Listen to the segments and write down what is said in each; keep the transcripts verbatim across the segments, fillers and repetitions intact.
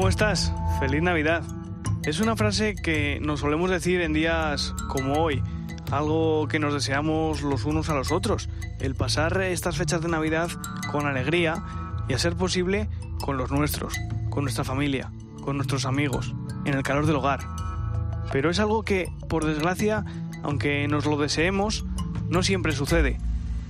¿cómo estás? ¡Feliz Navidad! Es una frase que nos solemos decir en días como hoy, algo que nos deseamos los unos a los otros, el pasar estas fechas de Navidad con alegría y, a ser posible, con los nuestros, con nuestra familia, con nuestros amigos, en el calor del hogar. Pero es algo que, por desgracia, aunque nos lo deseemos, no siempre sucede.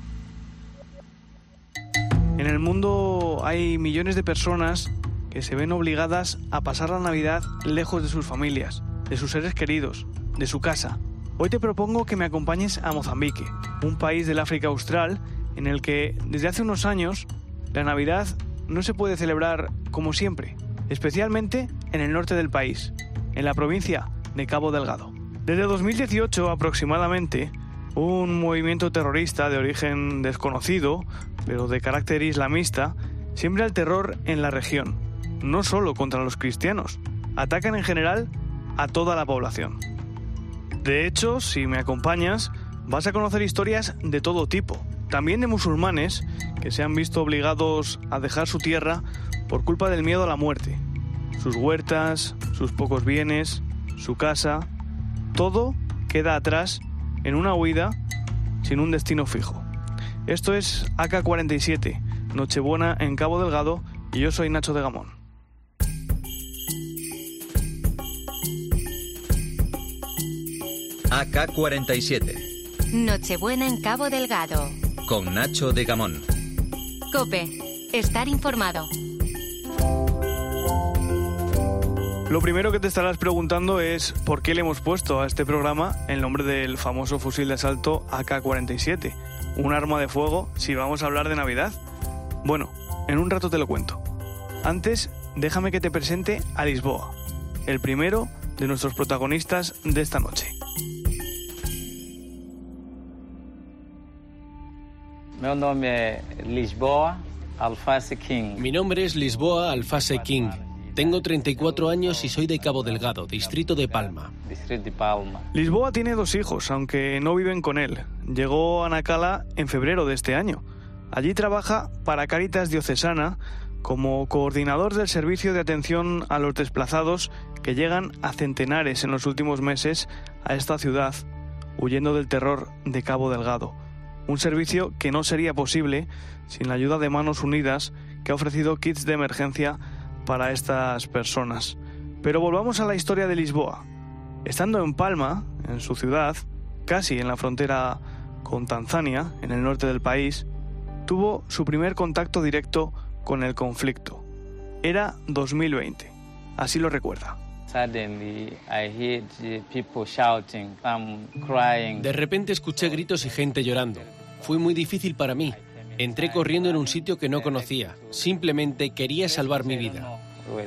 En el mundo hay millones de personas que se ven obligadas a pasar la Navidad lejos de sus familias, de sus seres queridos, de su casa. Hoy te propongo que me acompañes a Mozambique, un país del África Austral en el que, desde hace unos años, la Navidad no se puede celebrar como siempre, especialmente en el norte del país, en la provincia de Cabo Delgado. Desde dos mil dieciocho aproximadamente, un movimiento terrorista de origen desconocido, pero de carácter islamista, siembra el terror en la región, no solo contra los cristianos, atacan en general a toda la población. De hecho, si me acompañas, vas a conocer historias de todo tipo, también de musulmanes que se han visto obligados a dejar su tierra por culpa del miedo a la muerte. Sus huertas, sus pocos bienes, su casa, todo queda atrás en una huida sin un destino fijo. Esto es A K cuarenta y siete, Nochebuena en Cabo Delgado, y yo soy Nacho de Gamón. A K cuarenta y siete. Nochebuena en Cabo Delgado. Con Nacho de Gamón. COPE. Estar informado. Lo primero que te estarás preguntando es por qué le hemos puesto a este programa el nombre del famoso fusil de asalto A K cuarenta y siete, un arma de fuego si vamos a hablar de Navidad. Bueno, en un rato te lo cuento. Antes, déjame que te presente a Lisboa, el primero de nuestros protagonistas de esta noche. Meu nome é Lisboa Alface King. Mi nombre es Lisboa Alface King. Tengo treinta y cuatro años y soy de Cabo Delgado, distrito de Palma. Distrito de Palma. Lisboa tiene dos hijos, aunque no viven con él. Llegó a Nacala en febrero de este año. Allí trabaja para Cáritas Diocesana como coordinador del servicio de atención a los desplazados que llegan a centenares en los últimos meses a esta ciudad, huyendo del terror de Cabo Delgado. Un servicio que no sería posible sin la ayuda de Manos Unidas, que ha ofrecido kits de emergencia para estas personas. Pero volvamos a la historia de Lisboa. Estando en Palma, en su ciudad, casi en la frontera con Tanzania, en el norte del país, tuvo su primer contacto directo con el conflicto. Era dos mil veinte, así lo recuerda. De repente escuché gritos y gente llorando. Fue muy difícil para mí. Entré corriendo en un sitio que no conocía. Simplemente quería salvar mi vida.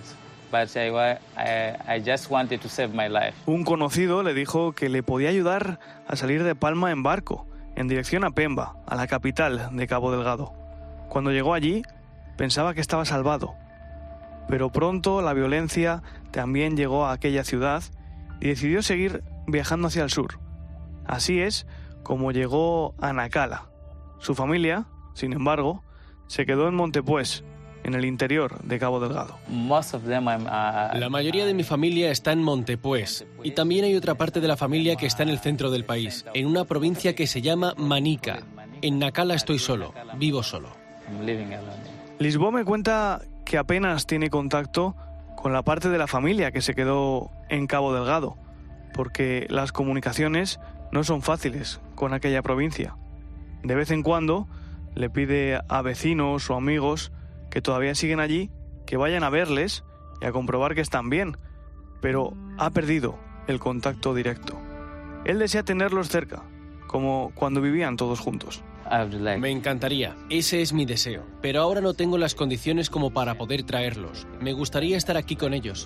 Un conocido le dijo que le podía ayudar a salir de Palma en barco, en dirección a Pemba, a la capital de Cabo Delgado. Cuando llegó allí, pensaba que estaba salvado. Pero pronto la violencia también llegó a aquella ciudad y decidió seguir viajando hacia el sur. Así es como llegó a Nacala. Su familia, sin embargo, se quedó en Montepuez, en el interior de Cabo Delgado. La mayoría de mi familia está en Montepuez y también hay otra parte de la familia que está en el centro del país, en una provincia que se llama Manica. En Nacala estoy solo, vivo solo. Lisboa me cuenta que apenas tiene contacto con la parte de la familia que se quedó en Cabo Delgado, porque las comunicaciones no son fáciles con aquella provincia. De vez en cuando le pide a vecinos o amigos que todavía siguen allí que vayan a verles y a comprobar que están bien, pero ha perdido el contacto directo. Él desea tenerlos cerca, como cuando vivían todos juntos. Me encantaría, ese es mi deseo, pero ahora no tengo las condiciones como para poder traerlos. Me gustaría estar aquí con ellos.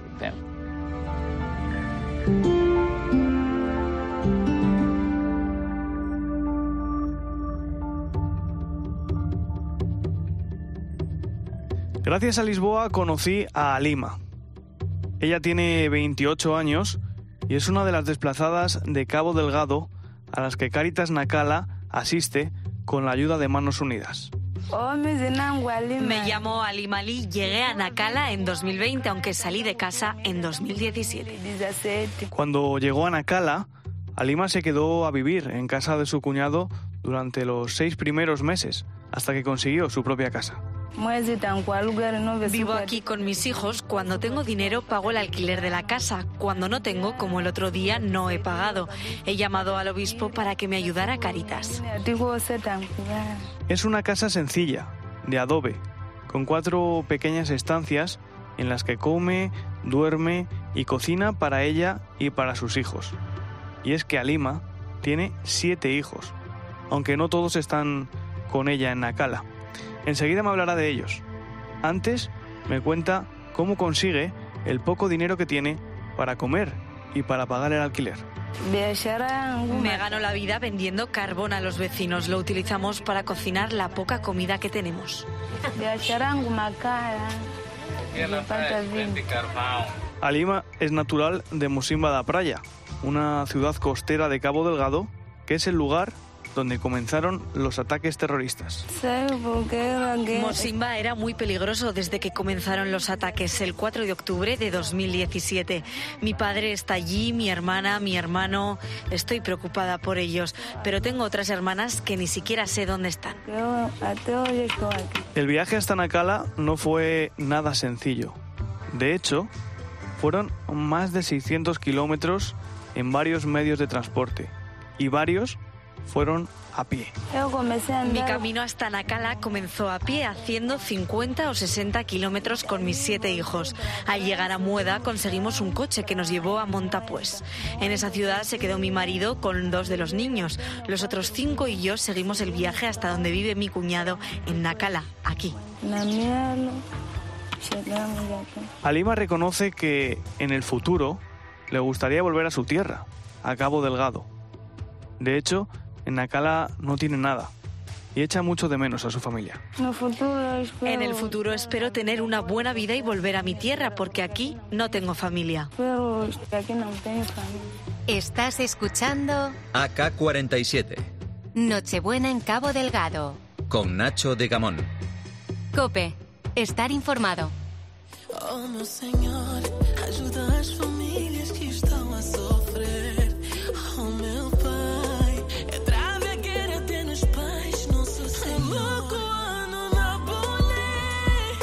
Gracias a Lisboa conocí a Alima. Ella tiene veintiocho años y es una de las desplazadas de Cabo Delgado a las que Cáritas Nacala asiste con la ayuda de Manos Unidas. Me llamo Halima Ali, llegué a Nacala en dos mil veinte, aunque salí de casa en dos mil diecisiete. Cuando llegó a Nacala, Halima se quedó a vivir en casa de su cuñado durante los seis primeros meses, hasta que consiguió su propia casa. Vivo aquí con mis hijos. Cuando tengo dinero pago el alquiler de la casa. Cuando no tengo, como el otro día, no he pagado. He llamado al obispo para que me ayudara Cáritas. Es una casa sencilla, de adobe, con cuatro pequeñas estancias en las que come, duerme y cocina para ella y para sus hijos. Y es que Halima tiene siete hijos, aunque no todos están con ella en Nacala. Enseguida me hablará de ellos. Antes me cuenta cómo consigue el poco dinero que tiene para comer y para pagar el alquiler. Me gano la vida vendiendo carbón a los vecinos. Lo utilizamos para cocinar la poca comida que tenemos. Halima es natural de Mosimba da Praia, una ciudad costera de Cabo Delgado, que es el lugar donde comenzaron los ataques terroristas. Mosimba era muy peligroso desde que comenzaron los ataques el cuatro de octubre de dos mil diecisiete. Mi padre está allí, mi hermana, mi hermano. Estoy preocupada por ellos, pero tengo otras hermanas que ni siquiera sé dónde están. El viaje hasta Nacala no fue nada sencillo. De hecho, fueron más de seiscientos kilómetros en varios medios de transporte y varios fueron a pie. Mi camino hasta Nacala comenzó a pie, haciendo cincuenta o sesenta kilómetros con mis siete hijos. Al llegar a Mueda conseguimos un coche que nos llevó a Montapués. En esa ciudad se quedó mi marido con dos de los niños. Los otros cinco y yo seguimos el viaje hasta donde vive mi cuñado, en Nacala, aquí. Halima reconoce que en el futuro le gustaría volver a su tierra, a Cabo Delgado. De hecho, en Nacala no tiene nada y echa mucho de menos a su familia. En el futuro espero tener una buena vida y volver a mi tierra, porque aquí no tengo familia. Estás escuchando A K cuarenta y siete. Nochebuena en Cabo Delgado. Con Nacho de Gamón. COPE. Estar informado. Oh, meu Senhor, ajuda as famílias que estão a sofrer. Oh, meu Pai, é trave a guerra até nos pais, nosso Senhor. Ano na bolé,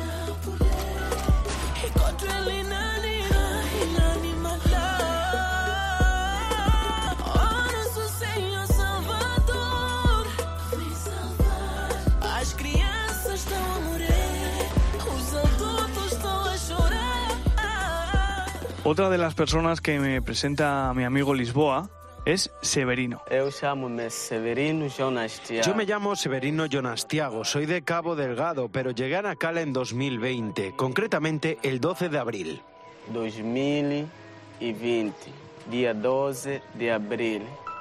encontro ele na animalá. Oh, nosso Senhor Salvador, me salvar. As crianças estão a morrer, os adultos estão a chorar. Otra de las personas que me presenta a mi amigo Lisboa es Severino. Yo me llamo Severino Jonas Tiago, soy de Cabo Delgado, pero llegué a Nacala en dos mil veinte, concretamente el doce de abril. dos mil veinte, día doce de abril.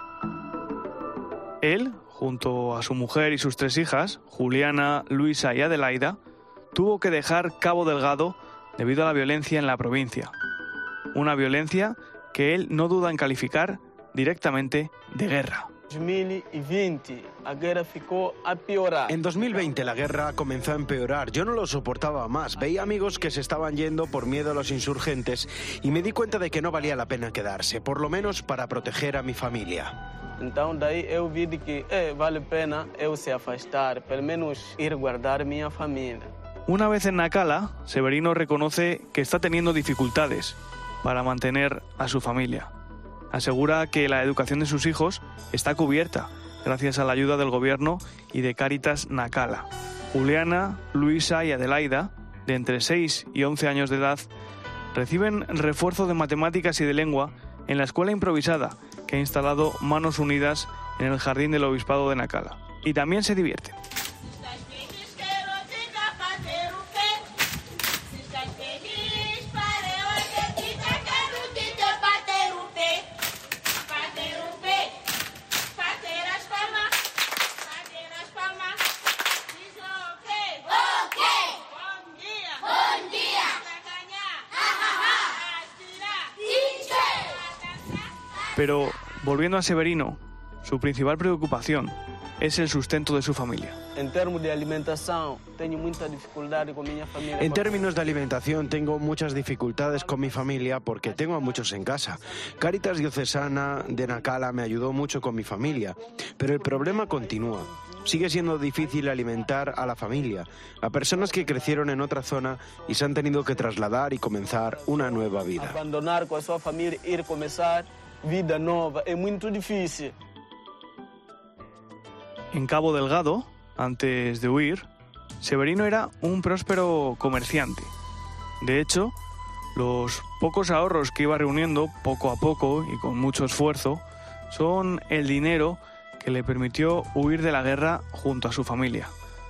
Él, junto a su mujer y sus tres hijas, Juliana, Luisa y Adelaida, tuvo que dejar Cabo Delgado debido a la violencia en la provincia. Una violencia que él no duda en calificar directamente de guerra. dos mil veinte, la guerra ficó a piorar. En dos mil veinte la guerra comenzó a empeorar. Yo no lo soportaba más. Veía amigos que se estaban yendo por miedo a los insurgentes y me di cuenta de que no valía la pena quedarse, por lo menos para proteger a mi familia. Então daí eu vi de que eh, vale a pena eu se afastar, pelo menos ir guardar minha família. Una vez en Nacala, Severino reconoce que está teniendo dificultades para mantener a su familia. Asegura que la educación de sus hijos está cubierta gracias a la ayuda del gobierno y de Cáritas Nacala. Juliana, Luisa y Adelaida, de entre seis y once años de edad, reciben refuerzo de matemáticas y de lengua en la escuela improvisada que ha instalado Manos Unidas en el jardín del Obispado de Nacala. Y también se divierten. Pero, volviendo a Severino, su principal preocupación es el sustento de su familia. En términos de alimentación, tengo mucha dificultad con mi familia. En términos de alimentación, tengo muchas dificultades con mi familia porque tengo a muchos en casa. Cáritas Diocesana de Nacala me ayudó mucho con mi familia, pero el problema continúa. Sigue siendo difícil alimentar a la familia, a personas que crecieron en otra zona y se han tenido que trasladar y comenzar una nueva vida. Abandonar con su familia, ir a comenzar vida nueva, es muy difícil. En Cabo Delgado, antes de huir, Severino era un próspero comerciante. De hecho, los pocos ahorros que iba reuniendo poco a poco y con mucho esfuerzo son el dinero que le permitió huir de la guerra junto a su familia.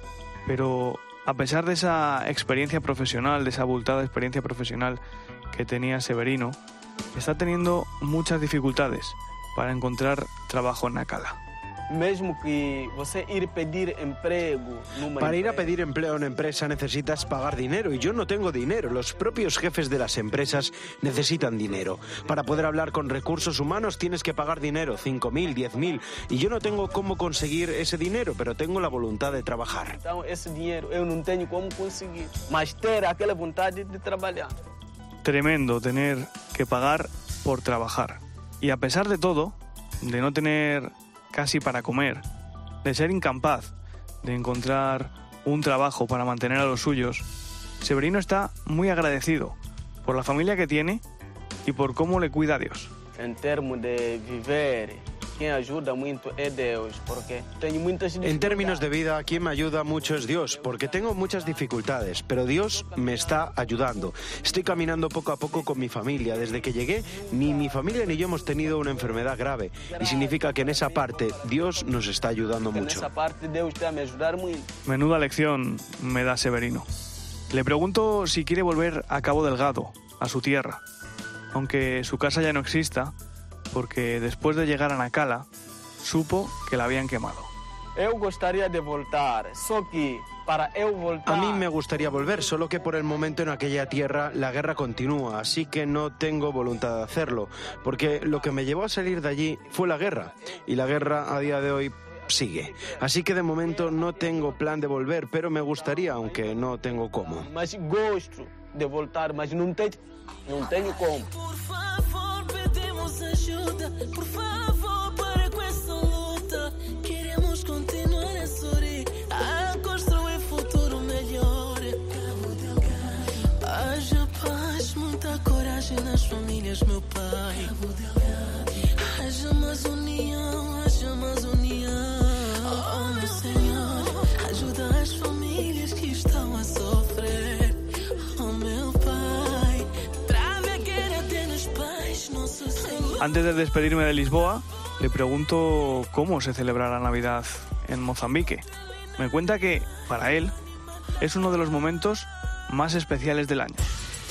Pero a pesar de esa experiencia profesional, de esa abultada experiencia profesional que tenía Severino, está teniendo muchas dificultades para encontrar trabajo en Nacala. Mesmo que você ir pedir emprego numa Para ir a empresa, pedir empleo a una empresa necesitas pagar dinero y yo no tengo dinero. Los propios jefes de las empresas necesitan dinero. Para poder hablar con recursos humanos tienes que pagar dinero, cinco mil, diez mil, y yo no tengo cómo conseguir ese dinero, pero tengo la voluntad de trabajar. Então, esse dinheiro eu não tenho como conseguir, mas ter aquela vontade de trabalhar. Tremendo tener que pagar por trabajar. Y a pesar de todo, de no tener casi para comer, de ser incapaz de encontrar un trabajo para mantener a los suyos, Severino está muy agradecido por la familia que tiene y por cómo le cuida a Dios. Em termos de viver, quem ajuda muito é Deus, porque tenho muitas dificuldades. En términos de vida, quien me ayuda mucho es Dios, porque tengo muchas dificultades, pero Dios me está ayudando. Estoy caminando poco a poco con mi familia. Desde que llegué, ni mi familia ni yo hemos tenido una enfermedad grave, y significa que en esa parte Dios nos está ayudando En mucho. esa parte Deus está a me ajudar muito. Menuda lección me da Severino. Le pregunto si quiere volver a Cabo Delgado, a su tierra, aunque su casa ya no exista, porque después de llegar a Nacala, supo que la habían quemado. Eu gostaria de voltar, só que para eu voltar... A mí me gustaría volver, solo que por el momento en aquella tierra la guerra continúa, así que no tengo voluntad de hacerlo, porque lo que me llevó a salir de allí fue la guerra, y la guerra a día de hoy sigue. Así que de momento no tengo plan de volver, pero me gustaría, aunque no tengo cómo. Mas gosto de voltar, mas não tenho, não tenho como. Por favor, pedimos ajuda. Por favor, para com essa luta. Queremos continuar a sorrir, a construir futuro melhor. Haja paz, muita coragem nas famílias, meu pai. Haja mais união, haja mais união. Oh, meu Senhor, ajuda as famílias que estão a sofrer. Oh, meu Pai, trave a guerra de nos pais, nosso Senhor. Antes de despedirme de Lisboa, le pregunto cómo se celebra la Navidad en Mozambique. Me cuenta que, para él, es uno de los momentos más especiales del año.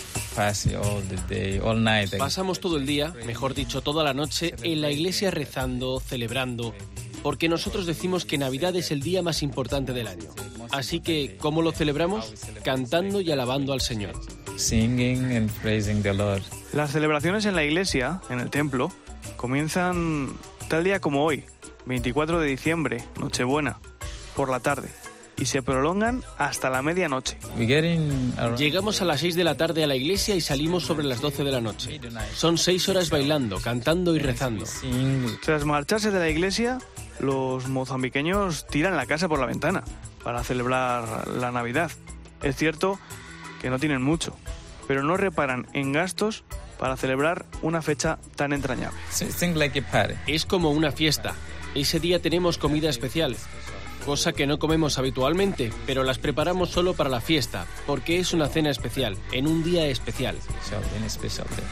Pasamos todo el día, mejor dicho, toda la noche, en la iglesia rezando, celebrando, porque nosotros decimos que Navidad es el día más importante del año. Así que, ¿cómo lo celebramos? Cantando y alabando al Señor. Singing and praising the Lord. Las celebraciones en la iglesia, en el templo, comienzan tal día como hoy, veinticuatro de diciembre, Nochebuena, por la tarde, y se prolongan hasta la medianoche. We get in around Llegamos a las seis de la tarde a la iglesia y salimos sobre las doce de la noche. Son seis horas bailando, cantando y rezando. sing. Tras marcharse de la iglesia, los mozambiqueños tiran la casa por la ventana para celebrar la Navidad. Es cierto que no tienen mucho, pero no reparan en gastos para celebrar una fecha tan entrañable. Sing like a party. Es como una fiesta. Ese día tenemos comida especial, cosa que no comemos habitualmente, pero las preparamos solo para la fiesta, porque es una cena especial, en un día especial. Special, in a special day.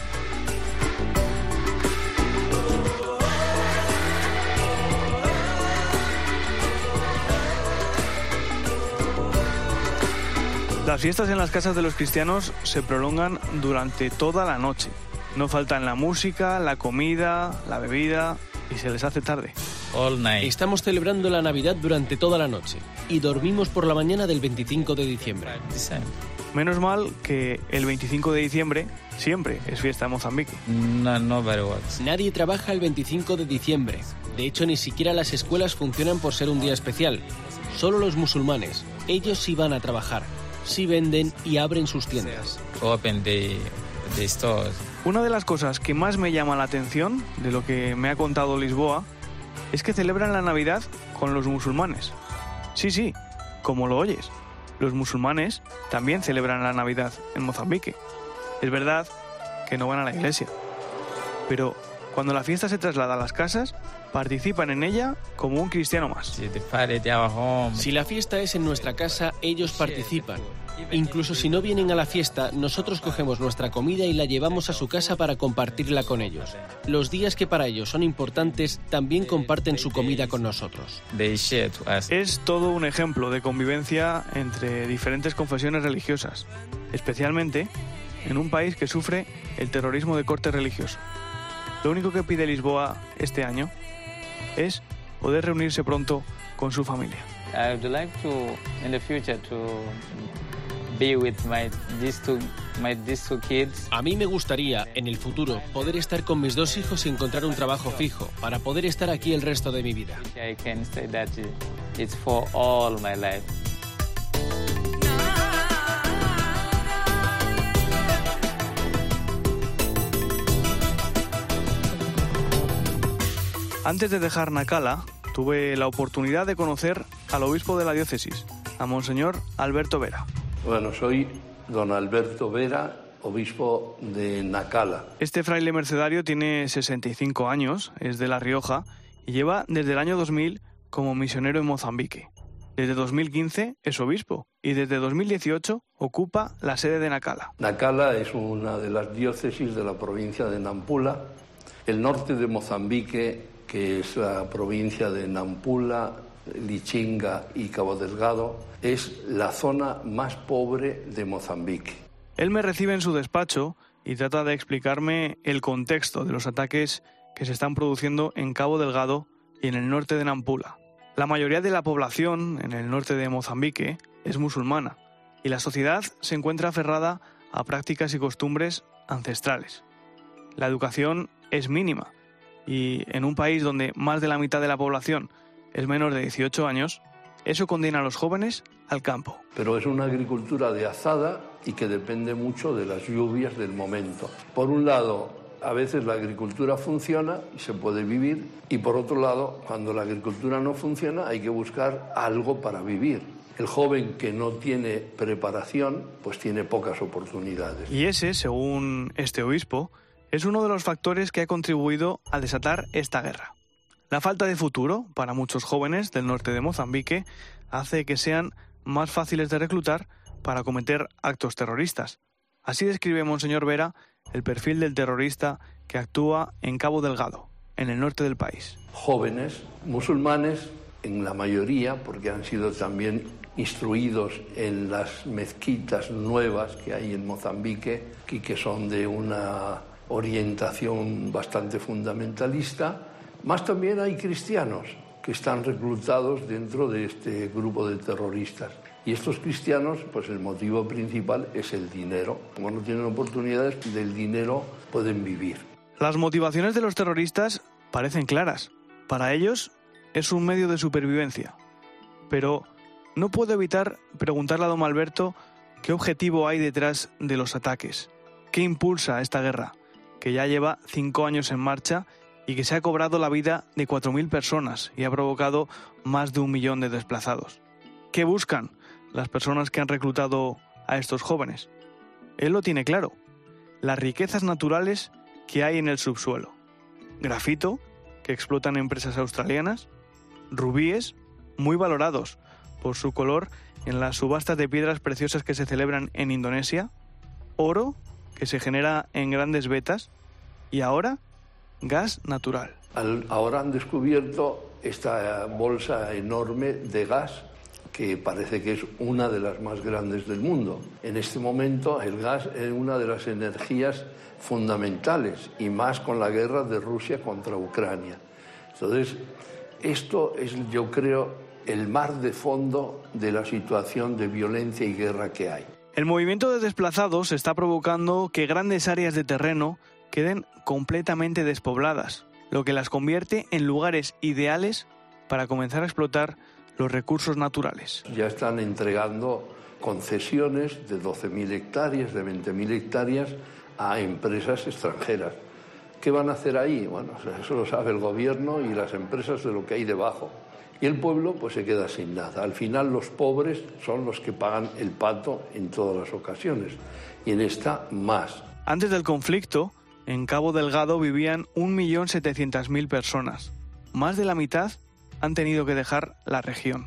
Las fiestas en las casas de los cristianos se prolongan durante toda la noche. No faltan la música, la comida, la bebida y se les hace tarde. All night. Estamos celebrando la Navidad durante toda la noche y dormimos por la mañana del veinticinco de diciembre. December. Menos mal que el veinticinco de diciembre siempre es fiesta en Mozambique. No, nobody works. Nadie trabaja el veinticinco de diciembre. De hecho, ni siquiera las escuelas funcionan por ser un día especial. Solo los musulmanes. Ellos sí van a trabajar. Sí venden y abren sus tiendas. Open the, the stores. Una de las cosas que más me llama la atención de lo que me ha contado Lisboa es que celebran la Navidad con los musulmanes. Sí, sí, como lo oyes. Los musulmanes también celebran la Navidad en Mozambique. Es verdad que no van a la iglesia, pero cuando la fiesta se traslada a las casas, participan en ella como un cristiano más. Si la fiesta es en nuestra casa, ellos participan. Incluso si no vienen a la fiesta, nosotros cogemos nuestra comida y la llevamos a su casa para compartirla con ellos. Los días que para ellos son importantes, también comparten su comida con nosotros. Es todo un ejemplo de convivencia entre diferentes confesiones religiosas, especialmente en un país que sufre el terrorismo de corte religioso. Lo único que pide Lisboa este año es poder reunirse pronto con su familia. I would like to, in the future, to be with my these two my these two kids. A mí me gustaría, en el futuro, poder estar con mis dos hijos y encontrar un trabajo fijo, para poder estar aquí el resto de mi vida. I can say that it's for all my life. Antes de dejar Nacala, tuve la oportunidad de conocer al obispo de la diócesis, a Monseñor Alberto Vera. Bueno, soy don Alberto Vera, obispo de Nacala. Este fraile mercedario tiene sesenta y cinco años, es de La Rioja y lleva desde el año dos mil como misionero en Mozambique. Desde dos mil quince es obispo y desde dos mil dieciocho ocupa la sede de Nacala. Nacala es una de las diócesis de la provincia de Nampula. El norte de Mozambique, que es la provincia de Nampula, Lichinga y Cabo Delgado, es la zona más pobre de Mozambique. Él me recibe en su despacho y trata de explicarme el contexto de los ataques que se están produciendo en Cabo Delgado y en el norte de Nampula. La mayoría de la población en el norte de Mozambique es musulmana y la sociedad se encuentra aferrada a prácticas y costumbres ancestrales. La educación es mínima y en un país donde más de la mitad de la población es menor de dieciocho años, eso condena a los jóvenes al campo. Pero es una agricultura de azada y que depende mucho de las lluvias del momento. Por un lado, a veces la agricultura funciona y se puede vivir, y por otro lado, cuando la agricultura no funciona, hay que buscar algo para vivir. El joven que no tiene preparación, pues tiene pocas oportunidades. Y ese, según este obispo, es uno de los factores que ha contribuido a desatar esta guerra. La falta de futuro para muchos jóvenes del norte de Mozambique hace que sean más fáciles de reclutar para cometer actos terroristas. Así describe Monseñor Vera el perfil del terrorista que actúa en Cabo Delgado, en el norte del país. Jóvenes musulmanes, en la mayoría, porque han sido también instruidos en las mezquitas nuevas que hay en Mozambique y que son de una orientación bastante fundamentalista, más también hay cristianos que están reclutados dentro de este grupo de terroristas. Y estos cristianos, pues el motivo principal es el dinero. Como no tienen oportunidades, del dinero pueden vivir. Las motivaciones de los terroristas parecen claras. Para ellos es un medio de supervivencia. Pero no puedo evitar preguntarle a don Alberto qué objetivo hay detrás de los ataques. ¿Qué impulsa esta guerra, que ya lleva cinco años en marcha y que se ha cobrado la vida de cuatro mil personas y ha provocado más de un millón de desplazados? ¿Qué buscan las personas que han reclutado a estos jóvenes? Él lo tiene claro: las riquezas naturales que hay en el subsuelo. Grafito, que explotan empresas australianas, rubíes, muy valorados por su color en las subastas de piedras preciosas que se celebran en Indonesia, oro, que se genera en grandes vetas, y ahora gas natural. Al, ahora han descubierto esta bolsa enorme de gas que parece que es una de las más grandes del mundo. En este momento el gas es una de las energías fundamentales, y más con la guerra de Rusia contra Ucrania. Entonces, esto es, yo creo, el mar de fondo de la situación de violencia y guerra que hay. El movimiento de desplazados está provocando que grandes áreas de terreno queden completamente despobladas, lo que las convierte en lugares ideales para comenzar a explotar los recursos naturales. Ya están entregando concesiones de doce mil hectáreas, de veinte mil hectáreas a empresas extranjeras. ¿Qué van a hacer ahí? Bueno, eso lo sabe el gobierno y las empresas de lo que hay debajo. Y el pueblo pues se queda sin nada. Al final los pobres son los que pagan el pato en todas las ocasiones. Y en esta más. Antes del conflicto, en Cabo Delgado vivían un millón setecientas mil personas. Más de la mitad han tenido que dejar la región.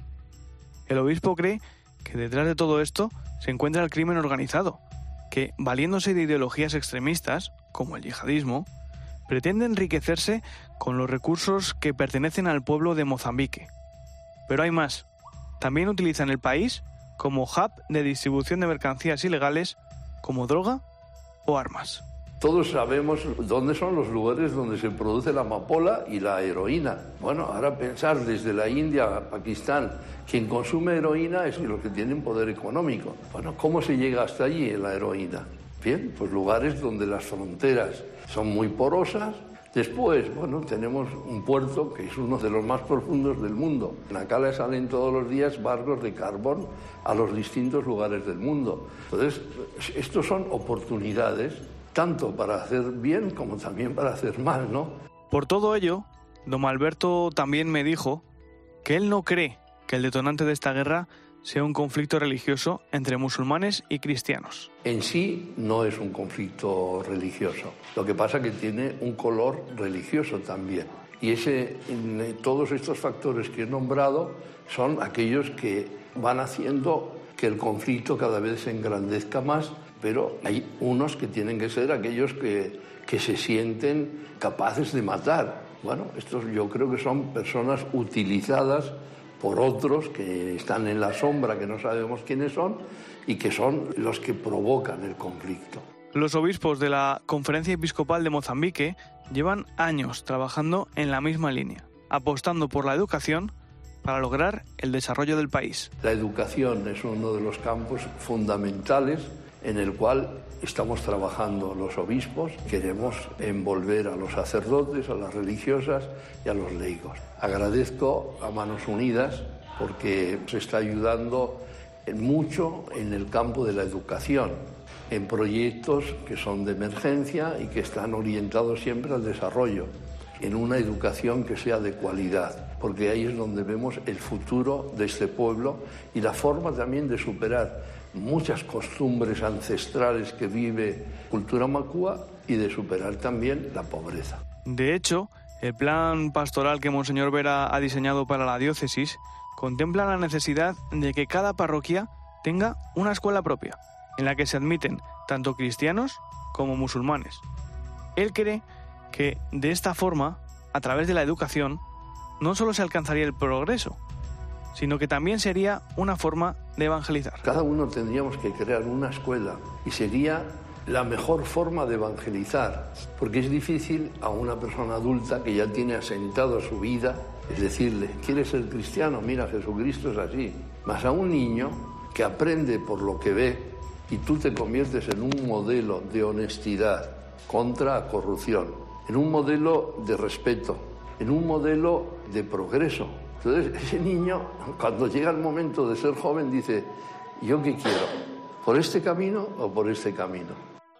El obispo cree que detrás de todo esto se encuentra el crimen organizado, que, valiéndose de ideologías extremistas, como el yihadismo, pretende enriquecerse con los recursos que pertenecen al pueblo de Mozambique. Pero hay más. También utilizan el país como hub de distribución de mercancías ilegales como droga o armas. Todos sabemos dónde son los lugares donde se produce la amapola y la heroína. Bueno, ahora pensar desde la India a Pakistán, quien consume heroína es los que tienen poder económico. Bueno, ¿cómo se llega hasta allí en la heroína? Bien, pues lugares donde las fronteras son muy porosas. Después, bueno, tenemos un puerto que es uno de los más profundos del mundo. En Nacala salen todos los días barcos de carbón a los distintos lugares del mundo. Entonces, estos son oportunidades tanto para hacer bien como también para hacer mal, ¿no? Por todo ello, don Alberto también me dijo que él no cree que el detonante de esta guerra sea un conflicto religioso entre musulmanes y cristianos. En sí no es un conflicto religioso. Lo que pasa es que tiene un color religioso también. Y ese, todos estos factores que he nombrado son aquellos que van haciendo que el conflicto cada vez se engrandezca más, pero hay unos que tienen que ser aquellos que, que se sienten capaces de matar. Bueno, estos yo creo que son personas utilizadas por otros que están en la sombra, que no sabemos quiénes son, y que son los que provocan el conflicto. Los obispos de la Conferencia Episcopal de Mozambique llevan años trabajando en la misma línea, apostando por la educación para lograr el desarrollo del país. La educación es uno de los campos fundamentales en el cual estamos trabajando los obispos. Queremos envolver a los sacerdotes, a las religiosas y a los laicos. Agradezco a Manos Unidas porque se está ayudando mucho en el campo de la educación, en proyectos que son de emergencia y que están orientados siempre al desarrollo, en una educación que sea de cualidad, porque ahí es donde vemos el futuro de este pueblo y la forma también de superar muchas costumbres ancestrales que vive cultura macúa y de superar también la pobreza. De hecho, el plan pastoral que Monseñor Vera ha diseñado para la diócesis contempla la necesidad de que cada parroquia tenga una escuela propia, en la que se admiten tanto cristianos como musulmanes. Él cree que de esta forma, a través de la educación, no solo se alcanzaría el progreso, sino que también sería una forma de evangelizar. Cada uno tendríamos que crear una escuela y sería la mejor forma de evangelizar, porque es difícil a una persona adulta que ya tiene asentado su vida, es decirle, ¿quieres ser cristiano? Mira, Jesucristo es así. Más a un niño que aprende por lo que ve y tú te conviertes en un modelo de honestidad contra la corrupción, en un modelo de respeto, en un modelo de progreso. Entonces, ese niño, cuando llega el momento de ser joven, dice, ¿yo qué quiero? ¿Por este camino o por este camino?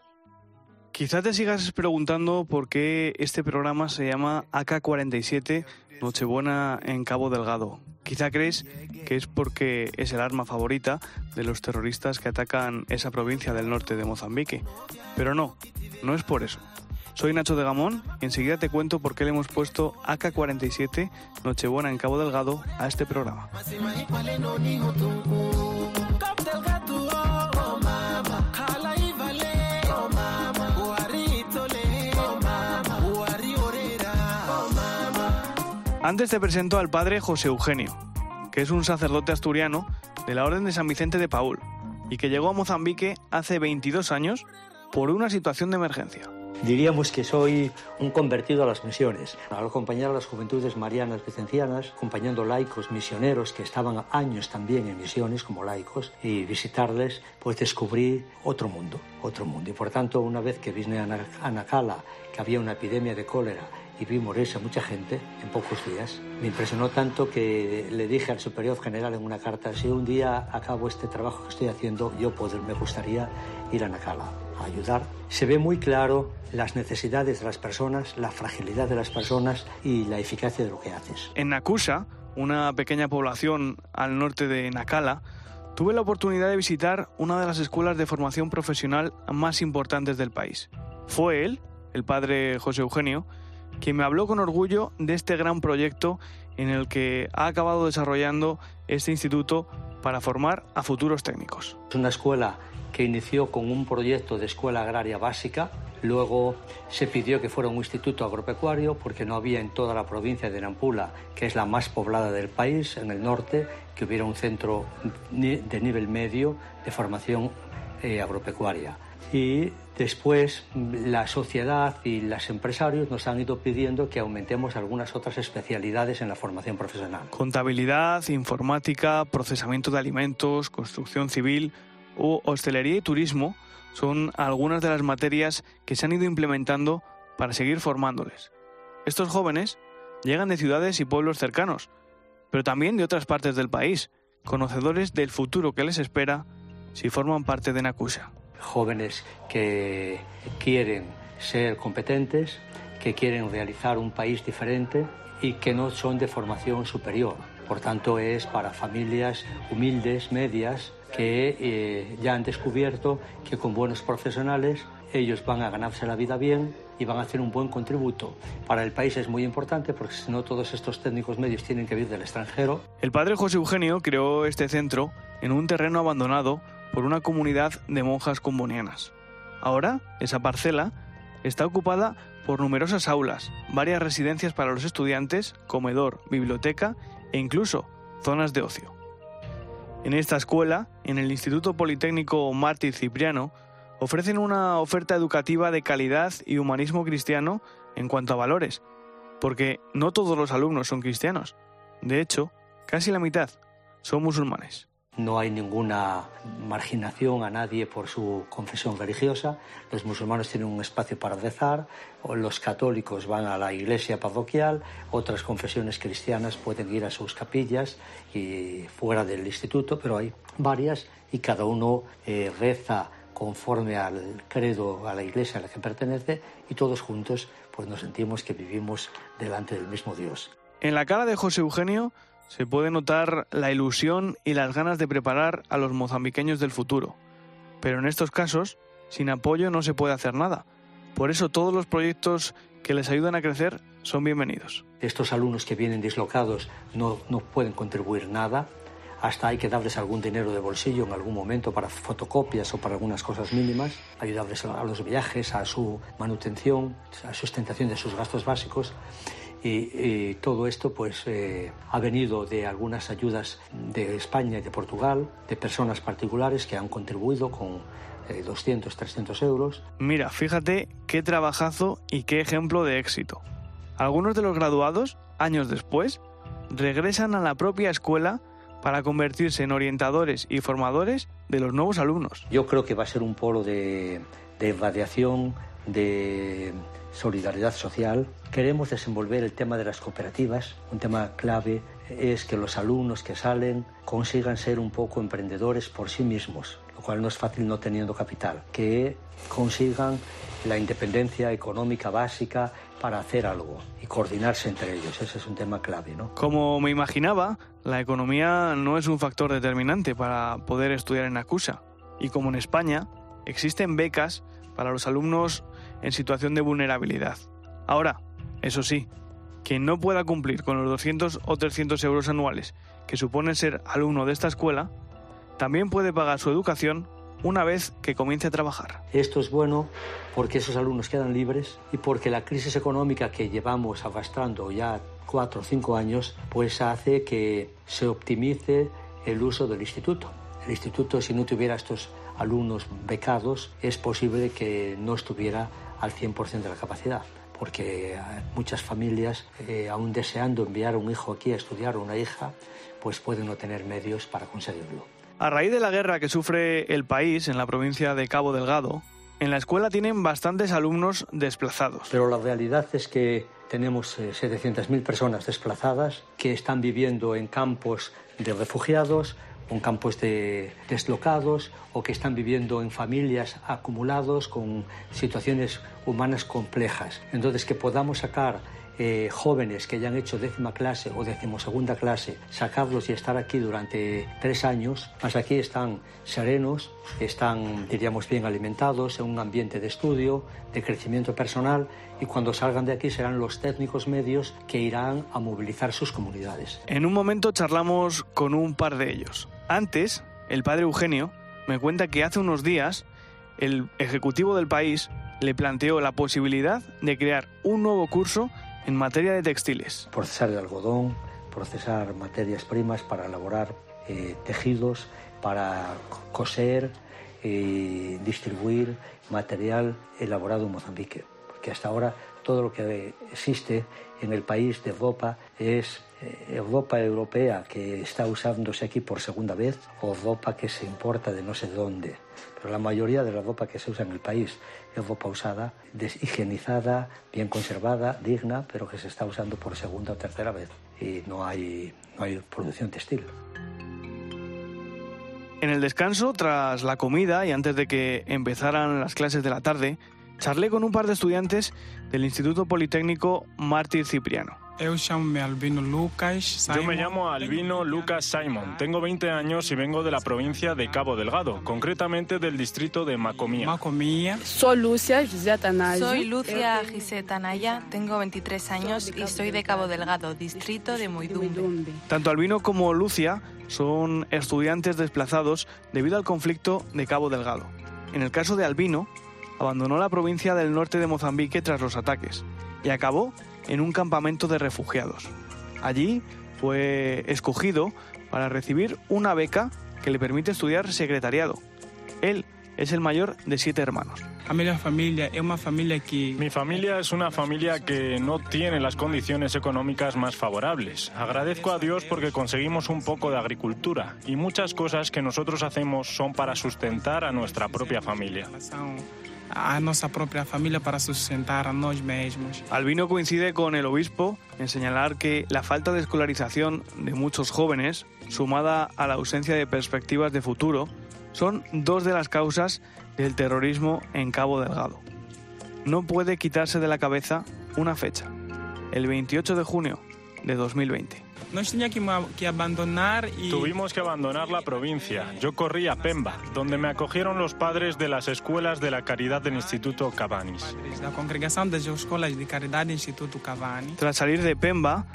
Quizás te sigas preguntando por qué este programa se llama A K cuarenta y siete, Nochebuena en Cabo Delgado. Quizá crees que es porque es el arma favorita de los terroristas que atacan esa provincia del norte de Mozambique. Pero no, no es por eso. Soy Nacho de Gamón y enseguida te cuento por qué le hemos puesto A K cuarenta y siete, Nochebuena en Cabo Delgado, a este programa. Antes te presento al padre José Eugenio, que es un sacerdote asturiano de la Orden de San Vicente de Paúl y que llegó a Mozambique hace veintidós años por una situación de emergencia. Diríamos que soy un convertido a las misiones. Al acompañar a las juventudes marianas vicencianas, acompañando laicos misioneros que estaban años también en misiones como laicos, y visitarles, pues descubrí otro mundo, otro mundo. Y por tanto, una vez que vine a Nacala, que había una epidemia de cólera, y vi morirse a mucha gente en pocos días, me impresionó tanto que le dije al superior general en una carta: si un día acabo este trabajo que estoy haciendo, yo poder, me gustaría ir a Nacala a ayudar. Se ve muy claro las necesidades de las personas, la fragilidad de las personas y la eficacia de lo que haces. En Nakusa, una pequeña población al norte de Nacala, tuve la oportunidad de visitar una de las escuelas de formación profesional más importantes del país. Fue él, el padre José Eugenio, quien me habló con orgullo de este gran proyecto en el que ha acabado desarrollando este instituto para formar a futuros técnicos. Es una escuela que inició con un proyecto de escuela agraria básica, luego se pidió que fuera un instituto agropecuario porque no había en toda la provincia de Nampula, que es la más poblada del país, en el norte, que hubiera un centro de nivel medio de formación eh, agropecuaria. Y después la sociedad y los empresarios nos han ido pidiendo que aumentemos algunas otras especialidades en la formación profesional. Contabilidad, informática, procesamiento de alimentos, construcción civil o hostelería y turismo son algunas de las materias que se han ido implementando para seguir formándoles. Estos jóvenes llegan de ciudades y pueblos cercanos, pero también de otras partes del país, conocedores del futuro que les espera si forman parte de Nakusa. Jóvenes que quieren ser competentes, que quieren realizar un país diferente y que no son de formación superior. Por tanto, es para familias humildes, medias, que eh, ya han descubierto que con buenos profesionales ellos van a ganarse la vida bien y van a hacer un buen contributo. Para el país es muy importante porque si no todos estos técnicos medios tienen que venir del extranjero. El padre José Eugenio creó este centro en un terreno abandonado por una comunidad de monjas combonianas. Ahora, esa parcela está ocupada por numerosas aulas, varias residencias para los estudiantes, comedor, biblioteca e incluso zonas de ocio. En esta escuela, en el Instituto Politécnico Mártir Cipriano, ofrecen una oferta educativa de calidad y humanismo cristiano en cuanto a valores, porque no todos los alumnos son cristianos. De hecho, casi la mitad son musulmanes. No hay ninguna marginación a nadie por su confesión religiosa. Los musulmanes tienen un espacio para rezar, los católicos van a la iglesia parroquial, otras confesiones cristianas pueden ir a sus capillas y fuera del instituto, pero hay varias y cada uno eh, reza conforme al credo, a la iglesia a la que pertenece, y todos juntos pues nos sentimos que vivimos delante del mismo Dios. En la cara de José Eugenio se puede notar la ilusión y las ganas de preparar a los mozambiqueños del futuro. Pero en estos casos, sin apoyo no se puede hacer nada. Por eso todos los proyectos que les ayudan a crecer son bienvenidos. Estos alumnos que vienen dislocados no, no pueden contribuir nada. Hasta hay que darles algún dinero de bolsillo en algún momento para fotocopias o para algunas cosas mínimas, ayudarles a los viajes, a su manutención, a la sustentación de sus gastos básicos. Y, y todo esto pues eh, ha venido de algunas ayudas de España y de Portugal, de personas particulares que han contribuido con eh, doscientos, trescientos euros. Mira, fíjate qué trabajazo y qué ejemplo de éxito. Algunos de los graduados, años después, regresan a la propia escuela para convertirse en orientadores y formadores de los nuevos alumnos. Yo creo que va a ser un polo de, de radiación, de solidaridad social. Queremos desenvolver el tema de las cooperativas. Un tema clave es que los alumnos que salen consigan ser un poco emprendedores por sí mismos, lo cual no es fácil no teniendo capital. Que consigan la independencia económica básica para hacer algo y coordinarse entre ellos. Ese es un tema clave, ¿no? Como me imaginaba, la economía no es un factor determinante para poder estudiar en Nakusa. Y como en España, existen becas para los alumnos en situación de vulnerabilidad. Ahora, eso sí, quien no pueda cumplir con los doscientos o trescientos euros anuales que supone ser alumno de esta escuela, también puede pagar su educación una vez que comience a trabajar. Esto es bueno porque esos alumnos quedan libres y porque la crisis económica que llevamos arrastrando ya cuatro o cinco años pues hace que se optimice el uso del instituto. El instituto, si no tuviera estos alumnos becados, es posible que no estuviera al cien por ciento de la capacidad, porque muchas familias, eh, aún deseando enviar a un hijo aquí a estudiar o una hija, pues pueden no tener medios para conseguirlo. A raíz de la guerra que sufre el país en la provincia de Cabo Delgado, en la escuela tienen bastantes alumnos desplazados. Pero la realidad es que tenemos eh, setecientas mil personas desplazadas que están viviendo en campos de refugiados, en campos de deslocados, o que están viviendo en familias acumulados con situaciones humanas complejas. Entonces, que podamos sacar eh, jóvenes que hayan hecho décima clase o decimosegunda clase, sacarlos y estar aquí durante tres años, más aquí están serenos, están, diríamos, bien alimentados, en un ambiente de estudio, de crecimiento personal, y cuando salgan de aquí serán los técnicos medios que irán a movilizar sus comunidades. En un momento charlamos con un par de ellos. Antes, el padre Eugenio me cuenta que hace unos días el ejecutivo del país le planteó la posibilidad de crear un nuevo curso en materia de textiles. Procesar el algodón, procesar materias primas para elaborar eh, tejidos, para coser y distribuir material elaborado en Mozambique. Porque hasta ahora todo lo que existe en el país de ropa es eh, ropa europea que está usándose aquí por segunda vez, o ropa que se importa de no sé dónde. Pero la mayoría de la ropa que se usa en el país es ropa usada, deshigienizada, bien conservada, digna, pero que se está usando por segunda o tercera vez. Y no hay, no hay producción textil. En el descanso, tras la comida y antes de que empezaran las clases de la tarde, charlé con un par de estudiantes del Instituto Politécnico Mártir Cipriano. Yo me llamo Albino Lucas Simon, tengo veinte años y vengo de la provincia de Cabo Delgado, concretamente del distrito de Macomía. Soy Lucia Gisette Anaya. Soy Lucia Gisette Anaya, tengo veintitrés años y soy de Cabo Delgado, distrito de Muidumbe. Tanto Albino como Lucia son estudiantes desplazados debido al conflicto de Cabo Delgado. En el caso de Albino, abandonó la provincia del norte de Mozambique tras los ataques y acabó en un campamento de refugiados. Allí fue escogido para recibir una beca que le permite estudiar secretariado. Él es el mayor de siete hermanos. Mi familia es una familia que no tiene las condiciones económicas más favorables. Agradezco a Dios porque conseguimos un poco de agricultura y muchas cosas que nosotros hacemos son para sustentar a nuestra propia familia. A nuestra propia familia para sustentar a nosotros mismos. Albino coincide con el obispo en señalar que la falta de escolarización de muchos jóvenes, sumada a la ausencia de perspectivas de futuro, son dos de las causas del terrorismo en Cabo Delgado. No puede quitarse de la cabeza una fecha, el veintiocho de junio de dos mil veinte. Nos tenía que, que abandonar y... Tuvimos que abandonar la provincia. Yo corrí a Pemba, donde me acogieron los padres de las escuelas de la caridad del Instituto Cavanis. La congregación de las escuelas de caridad del Instituto Cavanis. Tras salir de Pemba,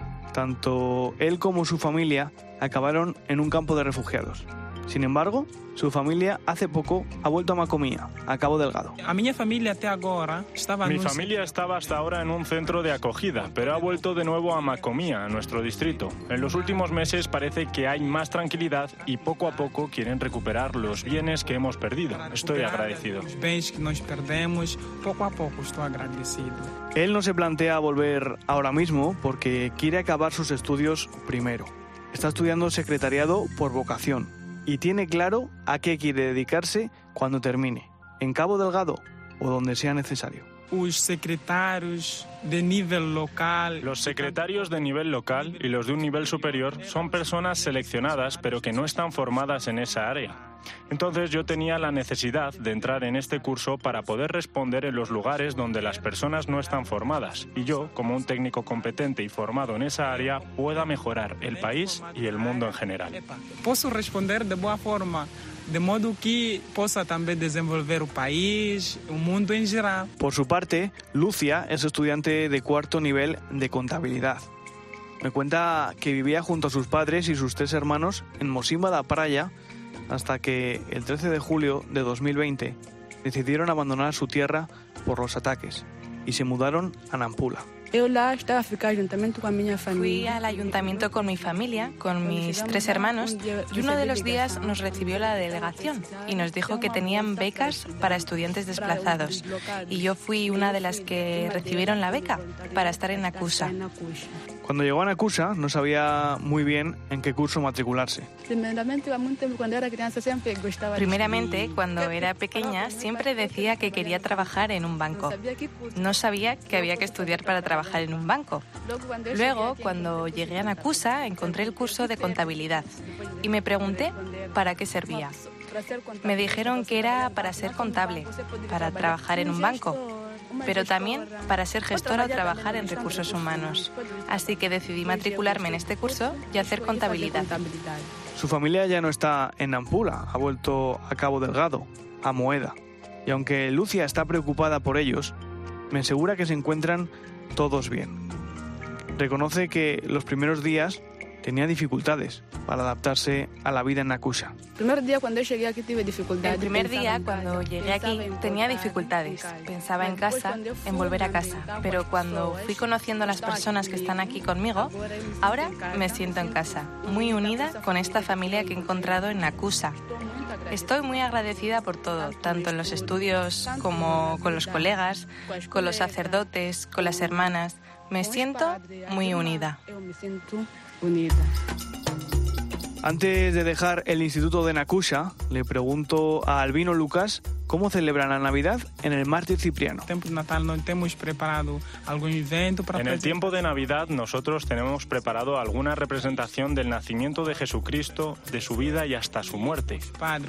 tanto él como su familia acabaron en un campo de refugiados. Sin embargo, su familia hace poco ha vuelto a Macomía, a Cabo Delgado. A mi familia hasta ahora estaba Mi en un... familia estaba hasta ahora en un centro de acogida, pero ha vuelto de nuevo a Macomía, a nuestro distrito. En los últimos meses parece que hay más tranquilidad y poco a poco quieren recuperar los bienes que hemos perdido. Estoy agradecido. Los bienes que nos perdemos, poco a poco estoy agradecido. Él no se plantea volver ahora mismo porque quiere acabar sus estudios primero. Está estudiando secretariado por vocación y tiene claro a qué quiere dedicarse cuando termine, en Cabo Delgado o donde sea necesario. Los secretarios de nivel local... Los secretarios de nivel local y los de un nivel superior son personas seleccionadas pero que no están formadas en esa área. Entonces yo tenía la necesidad de entrar en este curso para poder responder en los lugares donde las personas no están formadas y yo, como un técnico competente y formado en esa área, pueda mejorar el país y el mundo en general. Puedo responder de buena forma, de modo que possa también desenvolver el país, el mundo en general. Por su parte, Lucia es estudiante de cuarto nivel de contabilidad. Me cuenta que vivía junto a sus padres y sus tres hermanos en Mocimboa da Praia hasta que el trece de julio de dos mil veinte decidieron abandonar su tierra por los ataques y se mudaron a Nampula. Fui al ayuntamiento con mi familia, con mis tres hermanos, y uno de los días nos recibió la delegación y nos dijo que tenían becas para estudiantes desplazados. Y yo fui una de las que recibieron la beca para estar en Nakusa. Cuando llegó a Nakusa no sabía muy bien en qué curso matricularse. Primeramente, cuando era pequeña, siempre decía que quería trabajar en un banco. No sabía que había que estudiar para trabajar en un banco. Luego, cuando llegué a Nakusa, encontré el curso de contabilidad y me pregunté para qué servía. Me dijeron que era para ser contable, para trabajar en un banco, pero también para ser gestora o trabajar en recursos humanos. Así que decidí matricularme en este curso y hacer contabilidad. Su familia ya no está en Nampula, ha vuelto a Cabo Delgado, a Moeda. Y aunque Lucia está preocupada por ellos, me asegura que se encuentran todos bien. Reconoce que los primeros días tenía dificultades para adaptarse a la vida en Nakusa. El primer día cuando llegué aquí tenía dificultades. Pensaba en casa, en volver a casa. Pero cuando fui conociendo a las personas que están aquí conmigo, ahora me siento en casa, muy unida con esta familia que he encontrado en Nakusa. Estoy muy agradecida por todo, tanto en los estudios como con los colegas, con los sacerdotes, con las hermanas. Me siento muy unida. Antes de dejar el instituto de Nakusa, le pregunto a Albino Lucas cómo celebran la Navidad en el Mártir Cipriano. En el tiempo de Navidad nosotros tenemos preparado alguna representación del nacimiento de Jesucristo, de su vida y hasta su muerte.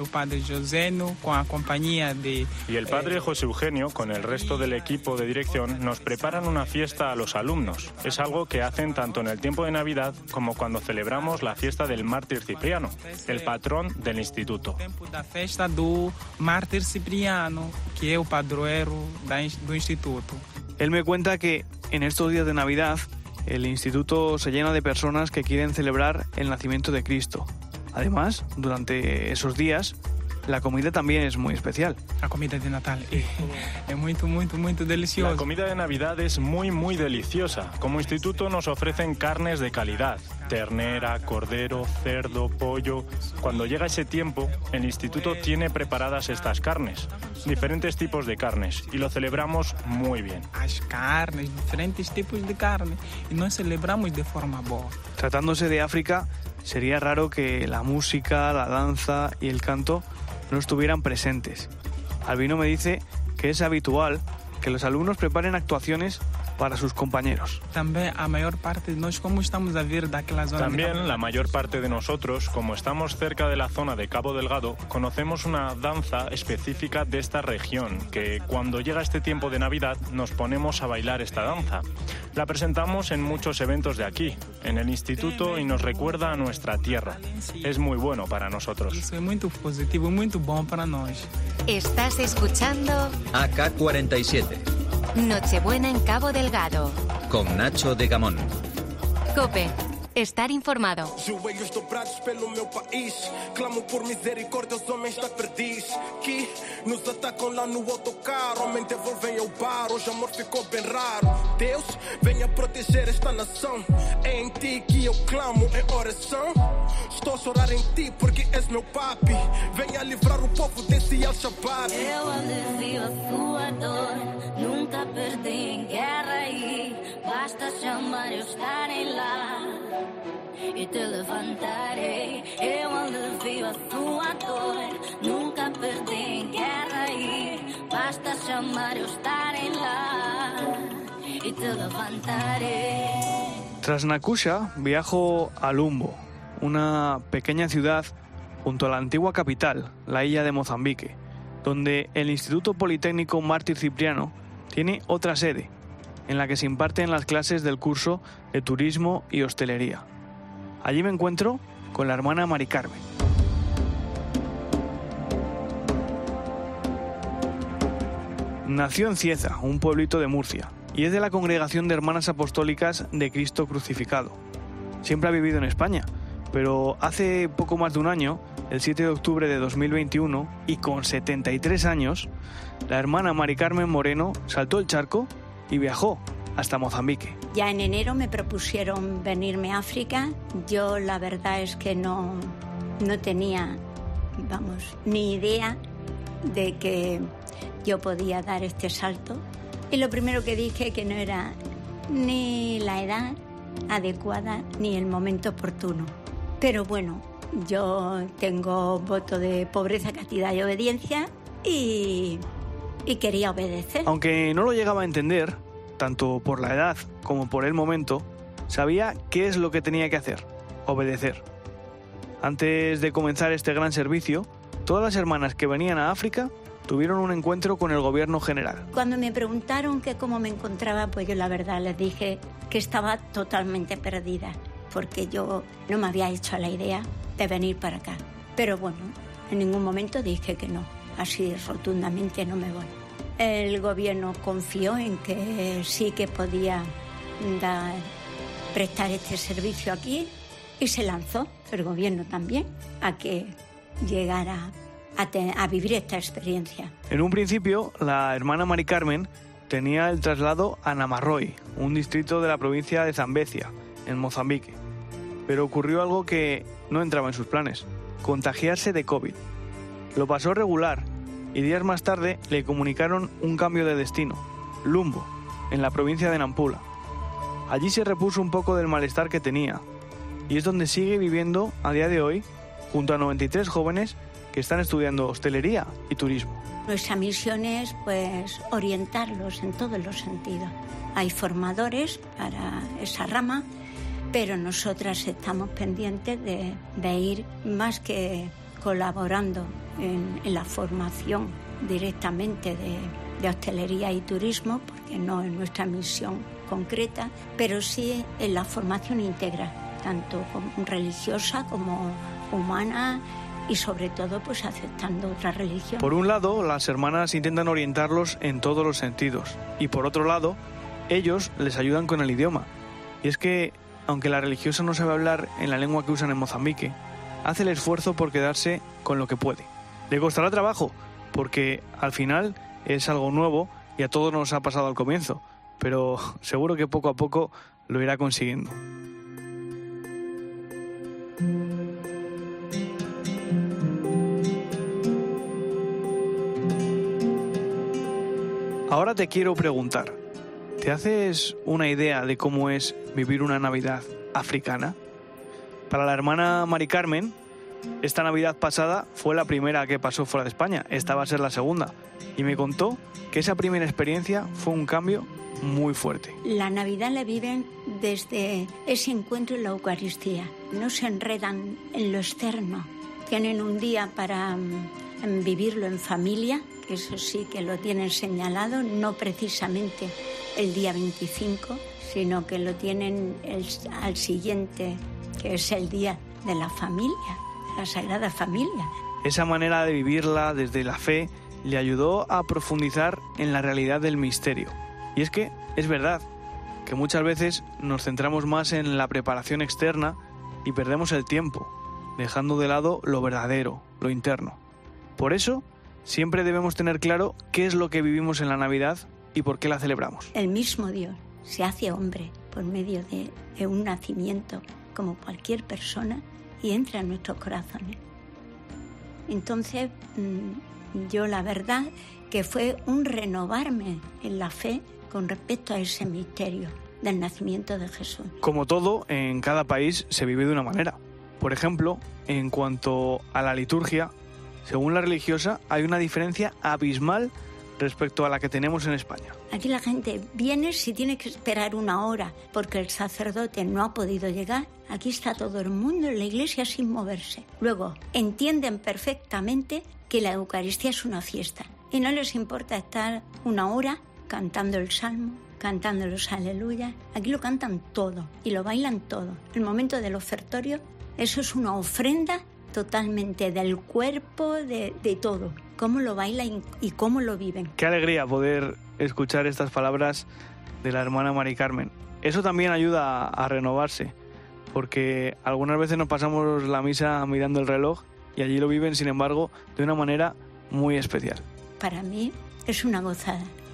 Y el padre José Eugenio, con el resto del equipo de dirección, nos preparan una fiesta a los alumnos. Es algo que hacen tanto en el tiempo de Navidad como cuando celebramos la fiesta del Mártir Cipriano, el patrón del instituto. Que es el padroero del instituto. Él me cuenta que en estos días de Navidad el instituto se llena de personas que quieren celebrar el nacimiento de Cristo. Además, durante esos días, la comida también es muy especial. La comida de Natal es, es muy, muy, muy deliciosa. La comida de Navidad es muy, muy deliciosa. Como instituto nos ofrecen carnes de calidad. Ternera, cordero, cerdo, pollo. Cuando llega ese tiempo, el instituto tiene preparadas estas carnes, diferentes tipos de carnes, y lo celebramos muy bien. Las carnes, diferentes tipos de carne, y nos celebramos de forma buena. Tratándose de África, sería raro que la música, la danza y el canto no estuvieran presentes. Albino me dice que es habitual que los alumnos preparen actuaciones para sus compañeros. También a mayor parte de nosotros, como estamos a ver de aquella zona. También la mayor parte de nosotros, como estamos cerca de la zona de Cabo Delgado, conocemos una danza específica de esta región, que cuando llega este tiempo de Navidad nos ponemos a bailar esta danza. La presentamos en muchos eventos de aquí, en el instituto, y nos recuerda a nuestra tierra. Es muy bueno para nosotros. Eso es muy positivo, muy bueno para nosotros. Estás escuchando A K cuarenta y siete. Nochebuena en Cabo Delgado. Con Nacho de Gamón. COPE. Estar informado. Joelhos dobrados pelo meu país, clamo por misericórdia, os homens da perdiz, que nos atacam lá no autocarro, homem devolvem ao bar, hoje amor ficou bem raro. Deus, venha proteger esta nação, é em ti que eu clamo em oração. Estou a chorar em ti porque és meu papi, venha livrar o povo desse Al-Shabaab. Eu alivio a sua dor, nunca perdi em guerra e basta chamar eu estarei lá. E te levantarei, eu alivio a sua dor. Nunca perdi em guerra e basta chamar eu estarei lá. E te levantarei. Tras Nakusa viajo a Lumbo, una pequeña ciudad junto a la antigua capital, la isla de Mozambique, donde el Instituto Politécnico Mártir Cipriano tiene otra sede, en la que se imparten las clases del curso de Turismo y Hostelería. Allí me encuentro con la hermana Mari Carmen. Nació en Cieza, un pueblito de Murcia, y es de la Congregación de Hermanas Apostólicas de Cristo Crucificado. Siempre ha vivido en España, pero hace poco más de un año, el siete de octubre de dos mil veintiuno, y con setenta y tres años, la hermana Mari Carmen Moreno saltó el charco y viajó hasta Mozambique. Ya en enero me propusieron venirme a África. Yo la verdad es que no, no tenía, vamos, ni idea de que yo podía dar este salto. Y lo primero que dije que no era ni la edad adecuada ni el momento oportuno. Pero bueno, yo tengo voto de pobreza, castidad y obediencia y, y quería obedecer. Aunque no lo llegaba a entender, tanto por la edad como por el momento, sabía qué es lo que tenía que hacer: obedecer. Antes de comenzar este gran servicio, todas las hermanas que venían a África tuvieron un encuentro con el gobierno general. Cuando me preguntaron que cómo me encontraba, pues yo la verdad les dije que estaba totalmente perdida, porque yo no me había hecho la idea de venir para acá. Pero bueno, en ningún momento dije que no, así rotundamente no me voy. El gobierno confió en que sí que podía dar, prestar este servicio aquí y se lanzó, el gobierno también, a que llegara a, te, a vivir esta experiencia. En un principio, la hermana Mari Carmen tenía el traslado a Namarroy, un distrito de la provincia de Zambezia, en Mozambique. Pero ocurrió algo que no entraba en sus planes: contagiarse de COVID. Lo pasó regular y días más tarde le comunicaron un cambio de destino: Lumbo, en la provincia de Nampula. Allí se repuso un poco del malestar que tenía y es donde sigue viviendo a día de hoy, junto a noventa y tres jóvenes que están estudiando hostelería y turismo. Nuestra misión es, pues, orientarlos en todos los sentidos. Hay formadores para esa rama, pero nosotras estamos pendientes de, de ir más que colaborando en, en la formación directamente de, de hostelería y turismo, porque no es nuestra misión concreta, pero sí en la formación íntegra, tanto como religiosa como humana, y sobre todo pues aceptando otra religión. Por un lado, las hermanas intentan orientarlos en todos los sentidos, y por otro lado, ellos les ayudan con el idioma. Y es que, aunque la religiosa no sabe hablar en la lengua que usan en Mozambique, hace el esfuerzo por quedarse con lo que puede. Le costará trabajo, porque al final es algo nuevo y a todos nos ha pasado al comienzo, pero seguro que poco a poco lo irá consiguiendo. Ahora te quiero preguntar, ¿te haces una idea de cómo es vivir una Navidad africana? Para la hermana Mari Carmen, esta Navidad pasada fue la primera que pasó fuera de España, esta va a ser la segunda, y me contó que esa primera experiencia fue un cambio muy fuerte. La Navidad la viven desde ese encuentro en la Eucaristía, no se enredan en lo externo, tienen un día para um, vivirlo en familia, que eso sí que lo tienen señalado, no precisamente el día veinticinco, sino que lo tienen el, al siguiente, que es el día de la familia, la Sagrada Familia. Esa manera de vivirla desde la fe le ayudó a profundizar en la realidad del misterio. Y es que es verdad que muchas veces nos centramos más en la preparación externa y perdemos el tiempo, dejando de lado lo verdadero, lo interno. Por eso, siempre debemos tener claro qué es lo que vivimos en la Navidad y por qué la celebramos. El mismo Dios se hace hombre por medio de, de un nacimiento como cualquier persona y entra en nuestros corazones. Entonces, yo la verdad que fue un renovarme en la fe con respecto a ese misterio del nacimiento de Jesús. Como todo, en cada país se vive de una manera. Por ejemplo, en cuanto a la liturgia, según la religiosa, hay una diferencia abismal respecto a la que tenemos en España. Aquí la gente viene si tiene que esperar una hora porque el sacerdote no ha podido llegar. Aquí está todo el mundo en la iglesia sin moverse. Luego, entienden perfectamente que la Eucaristía es una fiesta y no les importa estar una hora cantando el salmo, cantando los aleluyas. Aquí lo cantan todo y lo bailan todo. El momento del ofertorio, eso es una ofrenda totalmente del cuerpo, de, de todo. Cómo lo bailan y cómo lo viven. Qué alegría poder escuchar estas palabras de la hermana Mari Carmen. Eso también ayuda a, a renovarse, porque algunas veces nos pasamos la misa mirando el reloj y allí lo viven, sin embargo, de una manera muy especial. Para mí es una gozada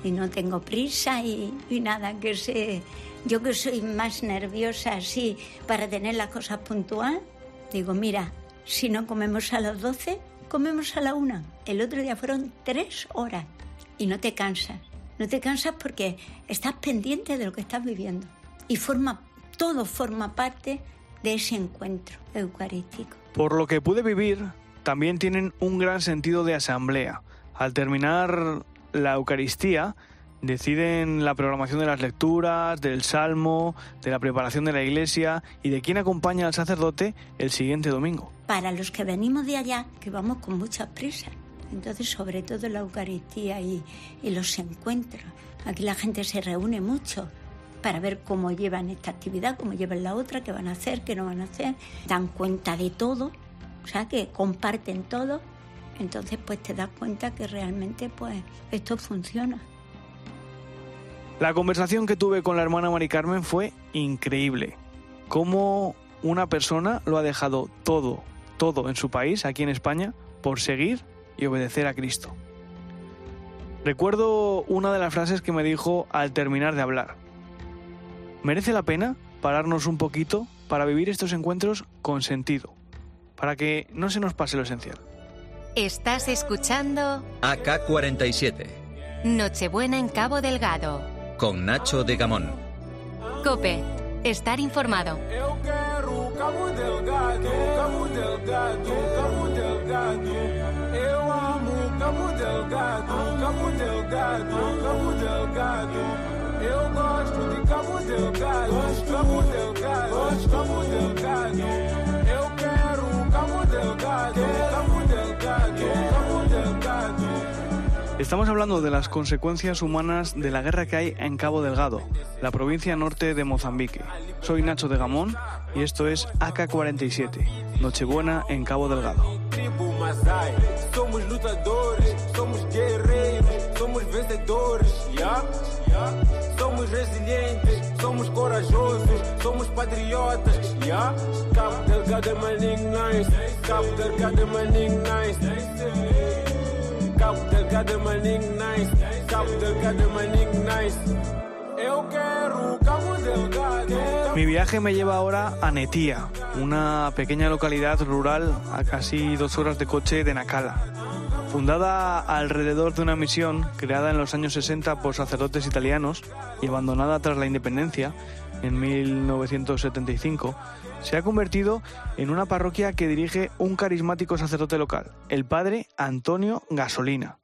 y no tengo prisa y, y nada, que sé, yo que soy más nerviosa así para tener las cosas puntual, digo, mira, si no comemos a las doce, comemos a la una. El otro día fueron tres horas y no te cansas, no te cansas porque estás pendiente de lo que estás viviendo y forma, todo forma parte de ese encuentro eucarístico. Por lo que pude vivir, también tienen un gran sentido de asamblea. Al terminar la Eucaristía, deciden la programación de las lecturas, del salmo, de la preparación de la iglesia y de quién acompaña al sacerdote el siguiente domingo. Para los que venimos de allá, que vamos con muchas prisas, entonces sobre todo la Eucaristía y, y los encuentros. Aquí la gente se reúne mucho para ver cómo llevan esta actividad, cómo llevan la otra, qué van a hacer, qué no van a hacer. Dan cuenta de todo, o sea, que comparten todo. Entonces, pues te das cuenta que realmente, pues, esto funciona. La conversación que tuve con la hermana Mari Carmen fue increíble. Cómo una persona lo ha dejado todo, todo en su país, aquí en España, por seguir y obedecer a Cristo. Recuerdo una de las frases que me dijo al terminar de hablar. Merece la pena pararnos un poquito para vivir estos encuentros con sentido, para que no se nos pase lo esencial. Estás escuchando A K cuarenta y siete. Nochebuena en Cabo Delgado. Con Nacho de Gamón. COPE. Estar informado. Eu quero Cabo Delgado, Cabo Delgado, Cabo Delgado. Eu amo Cabo Delgado, Cabo Delgado, Cabo Delgado. Eu gosto de Cabo Delgado, Cabo Delgado, Cabo Delgado. Eu quero Cabo Delgado, Cabo Delgado, Cabo Delgado. Estamos hablando de las consecuencias humanas de la guerra que hay en Cabo Delgado, la provincia norte de Mozambique. Soy Nacho de Gamón y esto es A K cuarenta y siete, Nochebuena en Cabo Delgado. Somos lutadores, somos guerreiros, somos vencedores, yeah? Somos resilientes, somos corajosos, somos patriotas, yeah? Cabo Delgado é maninho nice, Cabo Delgado é maninho nice. Cabo Delgado é maninho nice, Cabo Delgado é maninho nice. Eu quero Cabo Delgado. Mi viaje me lleva ahora a Netía, una pequeña localidad rural a casi dos horas de coche de Nacala. Fundada alrededor de una misión creada en los años sesenta por sacerdotes italianos y abandonada tras la independencia en mil novecientos setenta y cinco, se ha convertido en una parroquia que dirige un carismático sacerdote local, el padre Antonio Gasolina.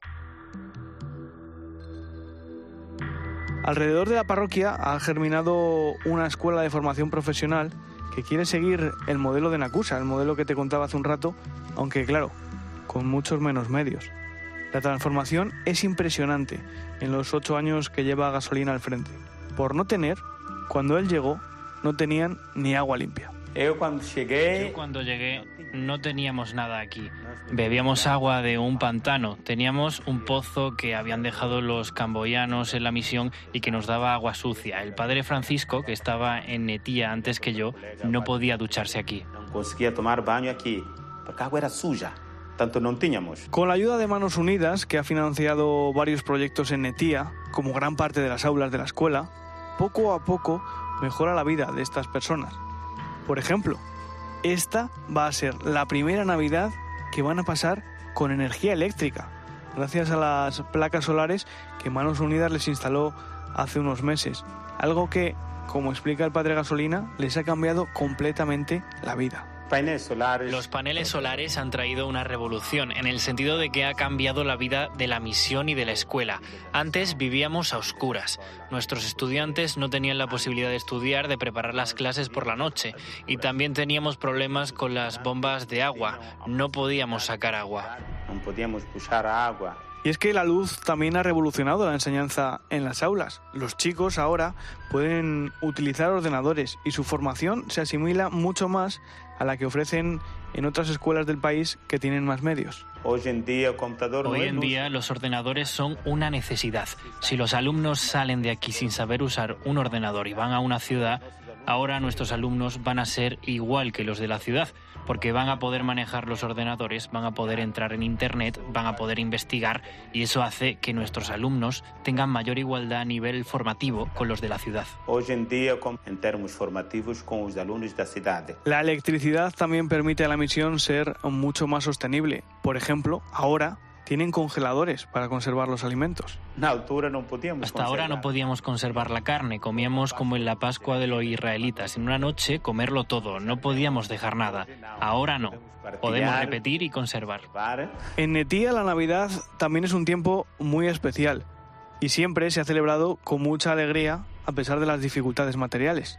Alrededor de la parroquia ha germinado una escuela de formación profesional que quiere seguir el modelo de Nacusa, el modelo que te contaba hace un rato, aunque claro, con muchos menos medios. La transformación es impresionante en los ocho años que lleva Gasolina al frente. Por no tener, cuando él llegó, no tenían ni agua limpia. Yo cuando llegué... Yo cuando llegué no teníamos nada aquí. Bebíamos agua de un pantano. Teníamos un pozo que habían dejado los camboyanos en la misión y que nos daba agua sucia. El padre Francisco, que estaba en Netía antes que yo, no podía ducharse aquí. No conseguía tomar baño aquí, porque el agua era suya. Tanto no teníamos. Con la ayuda de Manos Unidas, que ha financiado varios proyectos en Netía, como gran parte de las aulas de la escuela, poco a poco mejora la vida de estas personas. Por ejemplo, esta va a ser la primera Navidad que van a pasar con energía eléctrica, gracias a las placas solares que Manos Unidas les instaló hace unos meses. Algo que, como explica el padre Gasolina, les ha cambiado completamente la vida. Paneles solares. Los paneles solares han traído una revolución en el sentido de que ha cambiado la vida de la misión y de la escuela. Antes vivíamos a oscuras. Nuestros estudiantes no tenían la posibilidad de estudiar, de preparar las clases por la noche. Y también teníamos problemas con las bombas de agua. No podíamos sacar agua. No podíamos pujar agua. Y es que la luz también ha revolucionado la enseñanza en las aulas. Los chicos ahora pueden utilizar ordenadores y su formación se asimila mucho más a la que ofrecen en otras escuelas del país que tienen más medios. Hoy en día, computador Hoy en día los ordenadores son una necesidad. Si los alumnos salen de aquí sin saber usar un ordenador y van a una ciudad, Ahora nuestros alumnos van a ser igual que los de la ciudad, porque van a poder manejar los ordenadores, van a poder entrar en Internet, van a poder investigar, y eso hace que nuestros alumnos tengan mayor igualdad a nivel formativo con los de la ciudad. Hoy en día, en términos formativos, con los alumnos de la ciudad. La electricidad también permite a la misión ser mucho más sostenible. Por ejemplo, ahora tienen congeladores para conservar los alimentos. Hasta ahora no podíamos conservar la carne, comíamos como en la Pascua de los israelitas, en una noche comerlo todo, no podíamos dejar nada. Ahora no, podemos repetir y conservar. En Netia la Navidad también es un tiempo muy especial y siempre se ha celebrado con mucha alegría a pesar de las dificultades materiales.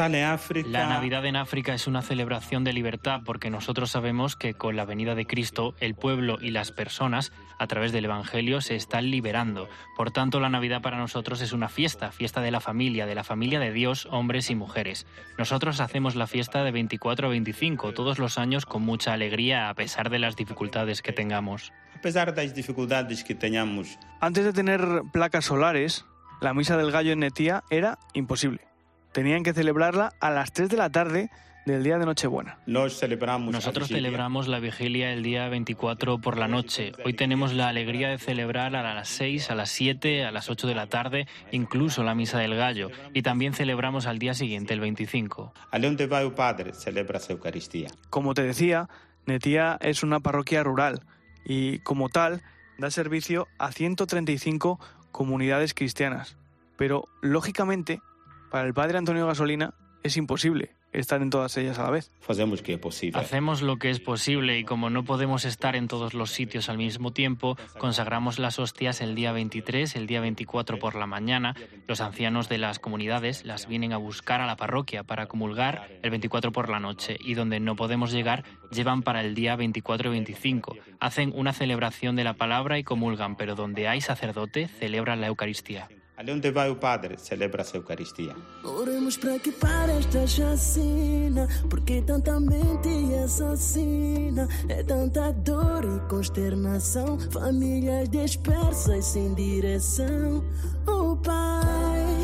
La Navidad en África es una celebración de libertad porque nosotros sabemos que con la venida de Cristo el pueblo y las personas a través del Evangelio se están liberando. Por tanto, la Navidad para nosotros es una fiesta, fiesta de la familia, de la familia de Dios, hombres y mujeres. Nosotros hacemos la fiesta de veinticuatro a veinticinco todos los años con mucha alegría a pesar de las dificultades que tengamos. A pesar de las dificultades que tengamos. Antes de tener placas solares, la misa del gallo en Netia era imposible. Tenían que celebrarla a las tres de la tarde del día de Nochebuena. Nos celebramos Nosotros celebramos la vigilia el día veinticuatro por la noche. Hoy tenemos la alegría de celebrar a las seis, a las siete, a las ocho de la tarde, incluso la misa del gallo. Y también celebramos al día siguiente, el veinticinco. A donde va el Padre, celebra la Eucaristía. Como te decía, Netia es una parroquia rural y, como tal, da servicio a ciento treinta y cinco comunidades cristianas. Pero, lógicamente, para el padre Antonio Gasolina es imposible estar en todas ellas a la vez. Hacemos que es posible. Hacemos lo que es posible y como no podemos estar en todos los sitios al mismo tiempo, consagramos las hostias el día veintitrés, el día veinticuatro por la mañana. Los ancianos de las comunidades las vienen a buscar a la parroquia para comulgar el veinticuatro por la noche y donde no podemos llegar, llevan para el día veinticuatro y veinticinco. Hacen una celebración de la palabra y comulgan, pero donde hay sacerdote, celebran la Eucaristía. Onde vai o Padre, celebra a Eucaristía. Oremos para que pare esta chacina, porque tanta mente assassina, é tanta dor e consternação, famílias dispersas sem direção. Oh Pai,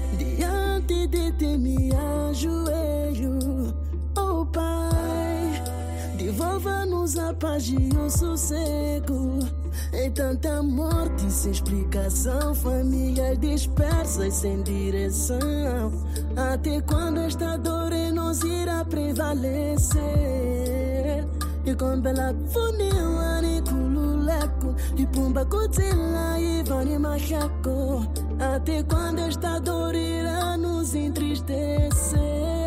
diante de ti me ajoelho. Oh Pai, devolva-nos a paz e o sossego. É tanta morte sem explicação, famílias dispersas sem direção. Até quando esta dor em nós irá prevalecer? E com bela funil, aniculeco, e pumba cotila e vani machaco. Até quando esta dor irá nos entristecer?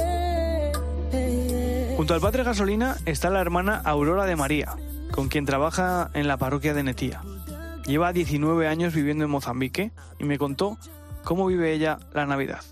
Junto al padre Gasolina está la hermana Aurora de María, con quien trabaja en la parroquia de Netia. Lleva diecinueve años viviendo en Mozambique y me contó cómo vive ella la Navidad.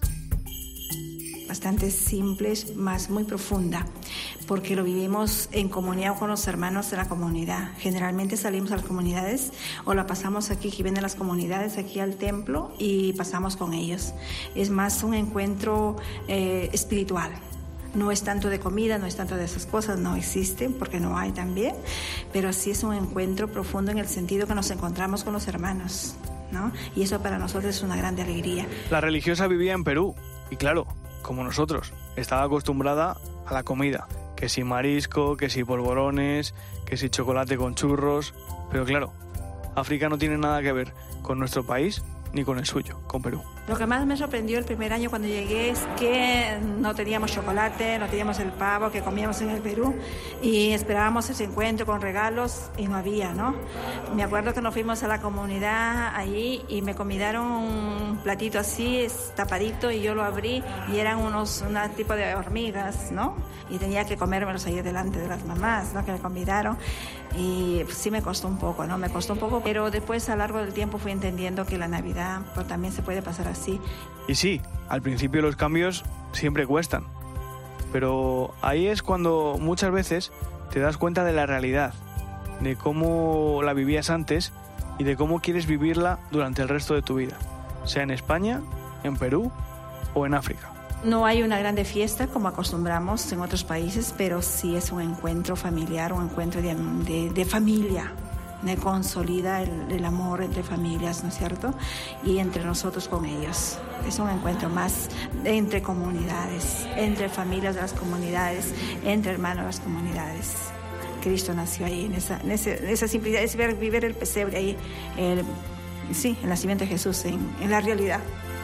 Bastante simple, más muy profunda, porque lo vivimos en comunidad con los hermanos de la comunidad. Generalmente salimos a las comunidades o la pasamos aquí, que vienen las comunidades aquí al templo y pasamos con ellos. Es más un encuentro eh, espiritual. No es tanto de comida, no es tanto de esas cosas, no existen porque no hay también, pero sí es un encuentro profundo en el sentido que nos encontramos con los hermanos, ¿no? Y eso para nosotros es una grande alegría. La religiosa vivía en Perú y claro, como nosotros, estaba acostumbrada a la comida, que si marisco, que si polvorones, que si chocolate con churros, pero claro, África no tiene nada que ver con nuestro país ni con el suyo, con Perú. Lo que más me sorprendió el primer año cuando llegué es que no teníamos chocolate, no teníamos el pavo que comíamos en el Perú y esperábamos ese encuentro con regalos y no había, ¿no? Me acuerdo que nos fuimos a la comunidad allí y me convidaron un platito así, tapadito, y yo lo abrí y eran unos un tipo de hormigas, ¿no? Y tenía que comérmelos ahí delante de las mamás, ¿no? Que me convidaron y pues, sí me costó un poco, ¿no? Me costó un poco, pero después a lo largo del tiempo fui entendiendo que la Navidad pues, también se puede pasar así. Y sí, al principio los cambios siempre cuestan, pero ahí es cuando muchas veces te das cuenta de la realidad, de cómo la vivías antes y de cómo quieres vivirla durante el resto de tu vida, sea en España, en Perú o en África. No hay una grande fiesta como acostumbramos en otros países, pero sí es un encuentro familiar, un encuentro de, de, de familia, me consolida el, el amor entre familias, ¿no es cierto? Y entre nosotros con ellos. Es un encuentro más entre comunidades, entre familias de las comunidades, entre hermanos de las comunidades. Cristo nació ahí, en esa, en ese, en esa simplicidad, es ver, vivir el pesebre ahí, el, sí, el nacimiento de Jesús en, en la realidad.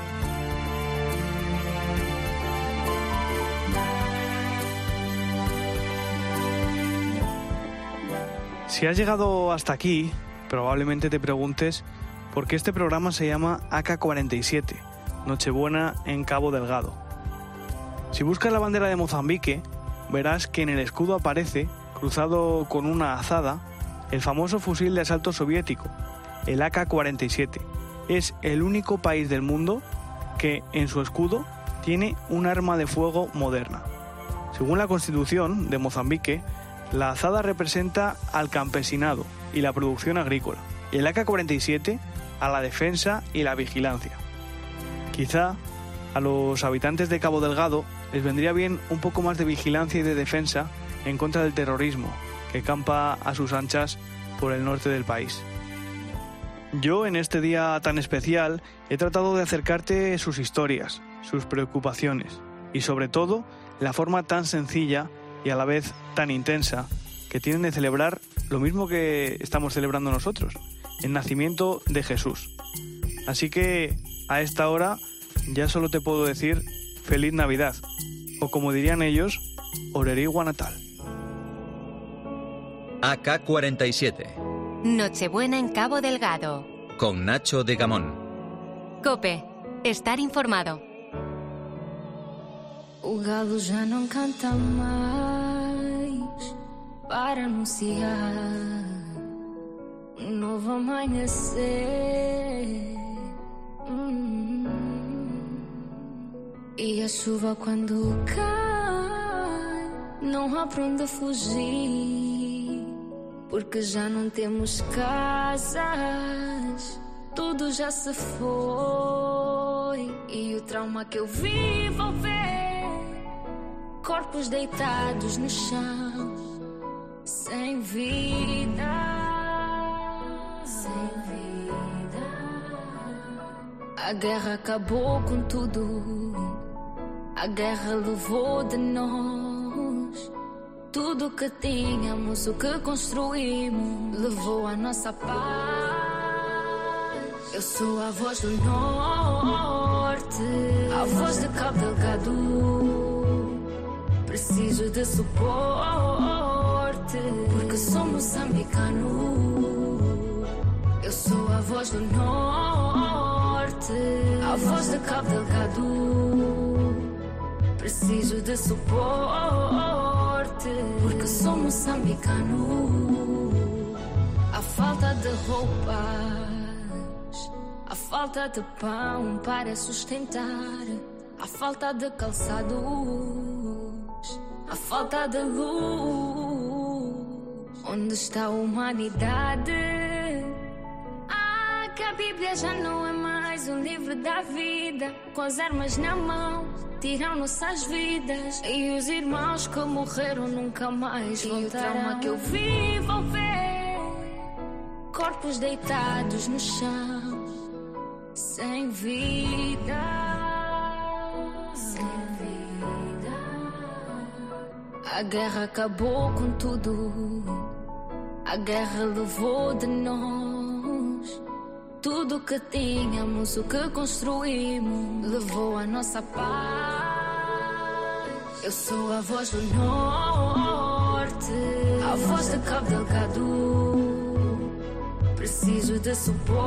Si has llegado hasta aquí, probablemente te preguntes por qué este programa se llama A K cuarenta y siete, Nochebuena en Cabo Delgado. Si buscas la bandera de Mozambique, verás que en el escudo aparece, cruzado con una azada, el famoso fusil de asalto soviético, el A K cuarenta y siete. Es el único país del mundo que en su escudo tiene un arma de fuego moderna. Según la Constitución de Mozambique, la azada representa al campesinado y la producción agrícola, y el A K cuarenta y siete a la defensa y la vigilancia. Quizá a los habitantes de Cabo Delgado les vendría bien un poco más de vigilancia y de defensa en contra del terrorismo que campa a sus anchas por el norte del país. Yo, en este día tan especial, he tratado de acercarte sus historias, sus preocupaciones y, sobre todo, la forma tan sencilla y a la vez tan intensa que tienen de celebrar lo mismo que estamos celebrando nosotros, el nacimiento de Jesús. Así que a esta hora ya solo te puedo decir Feliz Navidad, o como dirían ellos, Orerigua Natal. A K cuarenta y siete. Nochebuena en Cabo Delgado. Con Nacho de Gamón. COPE. Estar informado. O galo já não canta mais para anunciar um novo amanhecer. Hum. E a chuva quando cai não há pra onde fugir, porque já não temos casas, tudo já se foi. E o trauma que eu vivo ao ver corpos deitados no chão, sem vida, sem vida. A guerra acabou com tudo, a guerra levou de nós tudo que tínhamos, o que construímos, levou a nossa paz. Eu sou a voz do norte, a voz de Cabo Delgado. Preciso de suporte, porque sou moçambicano. Eu sou a voz do norte, a voz de Cabo Delgado. Preciso de suporte, porque sou moçambicano. A falta de roupas, a falta de pão para sustentar, a falta de calçados, a falta de luz. Onde está a humanidade? Ah, que a Bíblia já não é mais um livro da vida. Com as armas na mão, tiram nossas vidas. E os irmãos que morreram nunca mais voltarão. E o trauma que eu vivo ao ver corpos deitados no chão, sem vida, sem vida. A guerra acabou com tudo, a guerra levou de nós tudo que tínhamos, o que construímos, levou a nossa paz. Eu sou a voz do norte, a voz de Cabo Delgado. Preciso de suporte,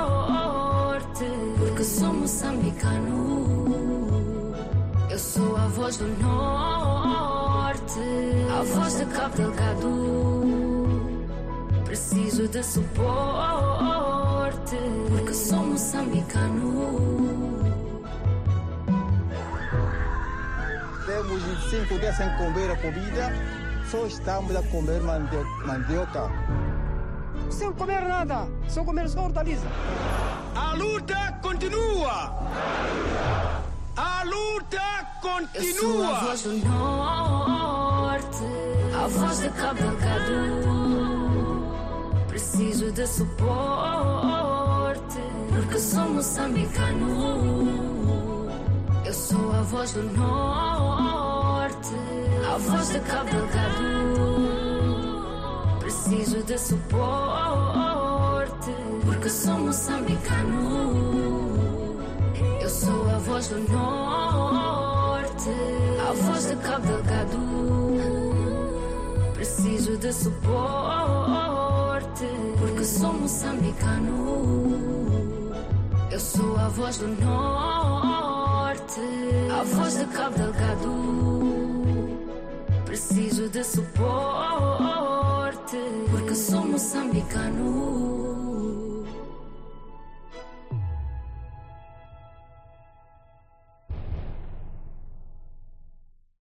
porque sou moçambicano. Eu sou a voz do norte, a voz de Cabo Delgado. Preciso de suporte, porque sou moçambicano. Temos vinte e cinco dias sem comer a comida, só estamos a comer mandioca. Sem comer nada, só comer só hortaliça. A luta continua! A luta continua! Eu sou a voz do norte, a voz de Cabo Delgado. Preciso de suporte, porque sou moçambicano. Eu sou a voz do norte, a voz de Cabo Delgado. Preciso de suporte, porque sou moçambicano. Eu sou a voz do norte, a voz de Cabo Delgado. Preciso de suporte, porque sou moçambicano. Eu sou a voz do norte, a voz de Cabo Delgado.